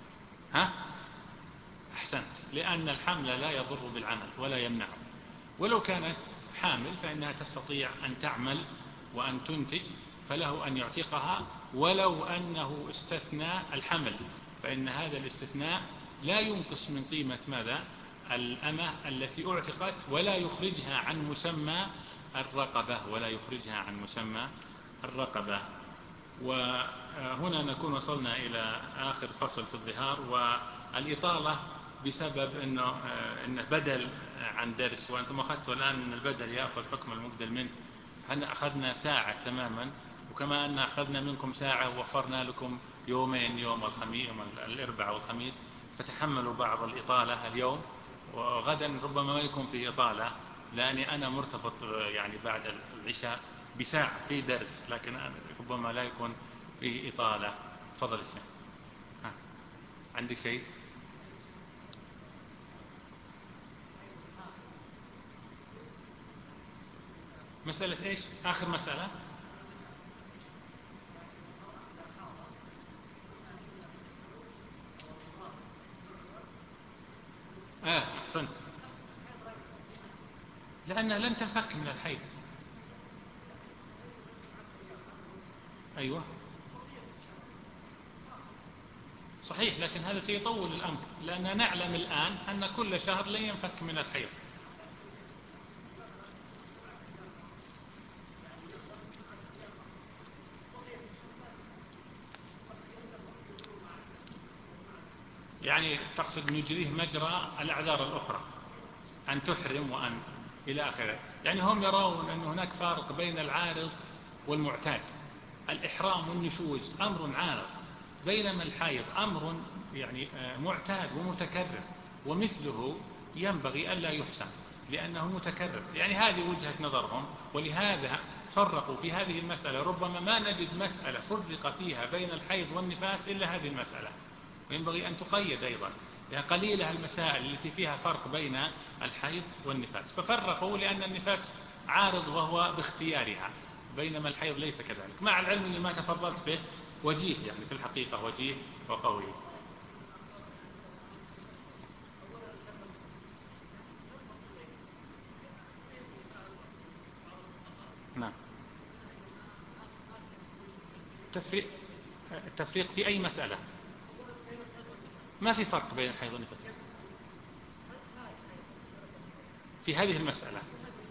ها؟ أحسنت، لأن الحمل لا يضر بالعمل ولا يمنعه، ولو كانت حامل فإنها تستطيع أن تعمل وأن تنتج، فله أن يعتقها ولو أنه استثنى الحمل، فإن هذا الاستثناء لا ينقص من قيمة ماذا؟ الأمة التي أعتقت، ولا يخرجها عن مسمى الرقبة، ولا يخرجها عن مسمى الرقبة. وهنا نكون وصلنا إلى آخر فصل في الظهار. والإطالة بسبب أنه إنه بدل عن درس، وأنتم أخذتوا الآن أن البدل يأخذ حكم المبدل منه، احنا أخذنا ساعة تماما، وكما أن أخذنا منكم ساعة ووفرنا لكم يومين، يوم الخميس يوم الأربعاء والخميس، فتحملوا بعض الإطالة اليوم، وغدا ربما ما يكون فيه إطالة، لأني أنا مرتبط يعني بعد العشاء بساعة في درس، لكن ربما لا يكون فيه إطالة. تفضل الشيخ. ها. عندك شيء؟ مسألة إيش؟ آخر مسألة. آه أحسنت، لأنها لن تنفك من الحيض. أيوة صحيح، لكن هذا سيطول الأمر، لأننا نعلم الآن أن كل شهر لن ينفك من الحيض. يعني تقصد نجريه مجرى الأعذار الأخرى، أن تحرم وأن إلى آخره. يعني هم يرون أن هناك فارق بين العارض والمعتاد. الإحرام والنشوز أمر عارض، بينما الحيض أمر يعني معتاد ومتكرر، ومثله ينبغي ألا يحسن لأنه متكرر. يعني هذه وجهة نظرهم، ولهذا فرقوا في هذه المسألة. ربما ما نجد مسألة فرق فيها بين الحيض والنفاس إلا هذه المسألة، وينبغي أن تقيد أيضا، يعني قليلة المسائل التي فيها فرق بين الحيض والنفاس، ففرقوا لأن النفاس عارض وهو باختيارها، بينما الحيض ليس كذلك، مع العلم اللي ما تفضلت به وجيه، يعني في الحقيقة وجيه وقوي. نعم. التفريق التفريق في أي مسألة؟ ما في فرق بين الحيض والنفاس في هذه المسألة.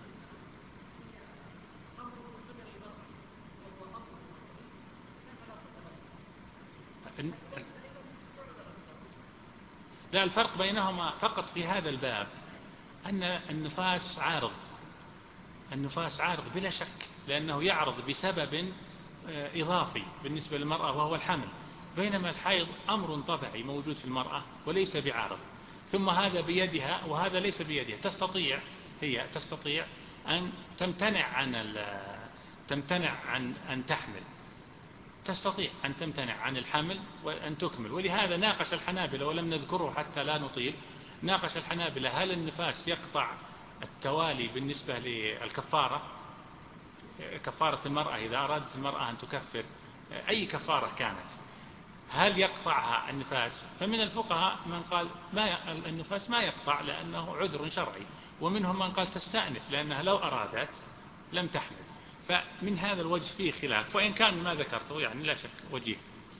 لا، الفرق بينهما فقط في هذا الباب أن النفاس عارض، النفاس عارض بلا شك، لأنه يعرض بسبب إضافي بالنسبة للمرأة وهو الحمل، بينما الحيض أمر طبيعي موجود في المرأة وليس بعارض. ثم هذا بيدها وهذا ليس بيدها، تستطيع هي تستطيع أن تمتنع عن تمتنع عن أن تحمل، تستطيع أن تمتنع عن الحمل وأن تكمل. ولهذا ناقش الحنابلة، ولم نذكره حتى لا نطيل، ناقش الحنابلة هل النفاس يقطع التوالي بالنسبة للكفارة، كفارة المرأة إذا أرادت المرأة أن تكفر أي كفارة كانت، هل يقطعها النفاس؟ فمن الفقهاء من قال ما النفاس ما يقطع لأنه عذر شرعي، ومنهم من قال تستأنف لأنها لو أرادت لم تحمل. فمن هذا الوجه فيه خلاف، وإن كان ما ذكرته يعني لا شك وجيه.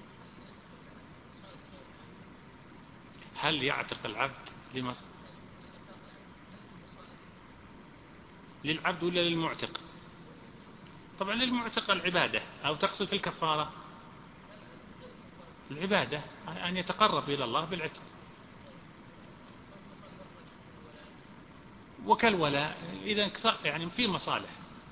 هل يعتق العبد لمص... للعبد ولا للمعتق؟ طبعا للمعتق العبادة، أو تقصد في الكفارة العبادة، أن يتقرب إلى الله بالعتق. وكالولاء إذا يعني في مصالح،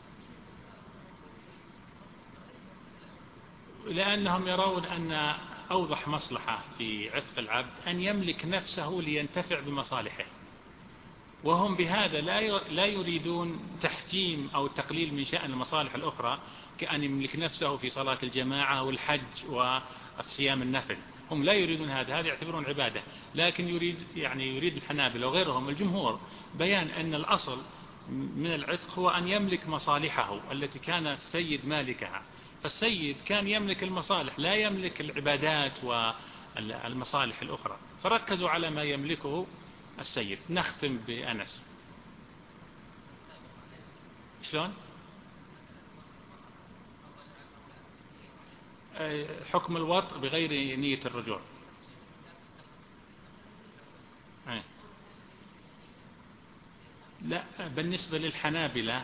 لأنهم يرون أن أوضح مصلحة في عتق العبد أن يملك نفسه لينتفع بمصالحه، وهم بهذا لا يريدون تحجيم أو تقليل من شأن المصالح الأخرى، كأن يملك نفسه في صلاة الجماعة والحج والصيام النفل، هم لا يريدون هذا، هذا يعتبرون عبادة. لكن يريد يعني يريد الحنابلة وغيرهم الجمهور بيان أن الأصل من العتق هو أن يملك مصالحه التي كان السيد مالكها، فالسيد كان يملك المصالح لا يملك العبادات المصالح الأخرى، فركزوا على ما يملكه السيد. نختم بأنس. شلون؟ حكم الوطء بغير نية الرجوع. لا، بالنسبة للحنابلة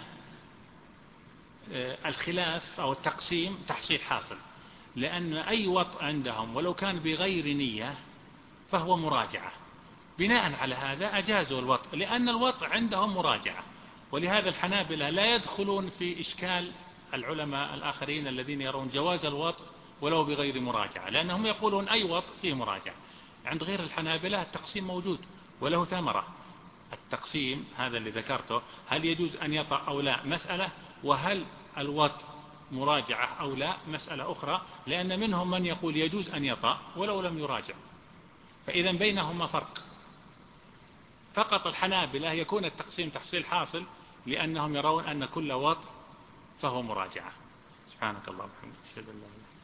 الخلاف أو التقسيم تحصيل حاصل، لأن أي وطء عندهم ولو كان بغير نية فهو مراجعة. بناء على هذا أجازوا الوطء، لأن الوطء عندهم مراجعة. ولهذا الحنابلة لا يدخلون في إشكال العلماء الآخرين الذين يرون جواز الوطء ولو بغير مراجعة، لأنهم يقولون أي وطء فيه مراجعة. عند غير الحنابلة التقسيم موجود وله ثمرة. التقسيم هذا اللي ذكرته، هل يجوز أن يطأ أو لا مسألة، وهل الوطء مراجعة أو لا مسألة أخرى، لأن منهم من يقول يجوز أن يطأ ولو لم يراجع. فإذا بينهما فرق. فقط الحنابلة يكون التقسيم تحصيل حاصل، لأنهم يرون أن كل وطء فهو مراجعة. سبحانك اللهم وبحمدك، أشهد أن لا إله إلا أنت.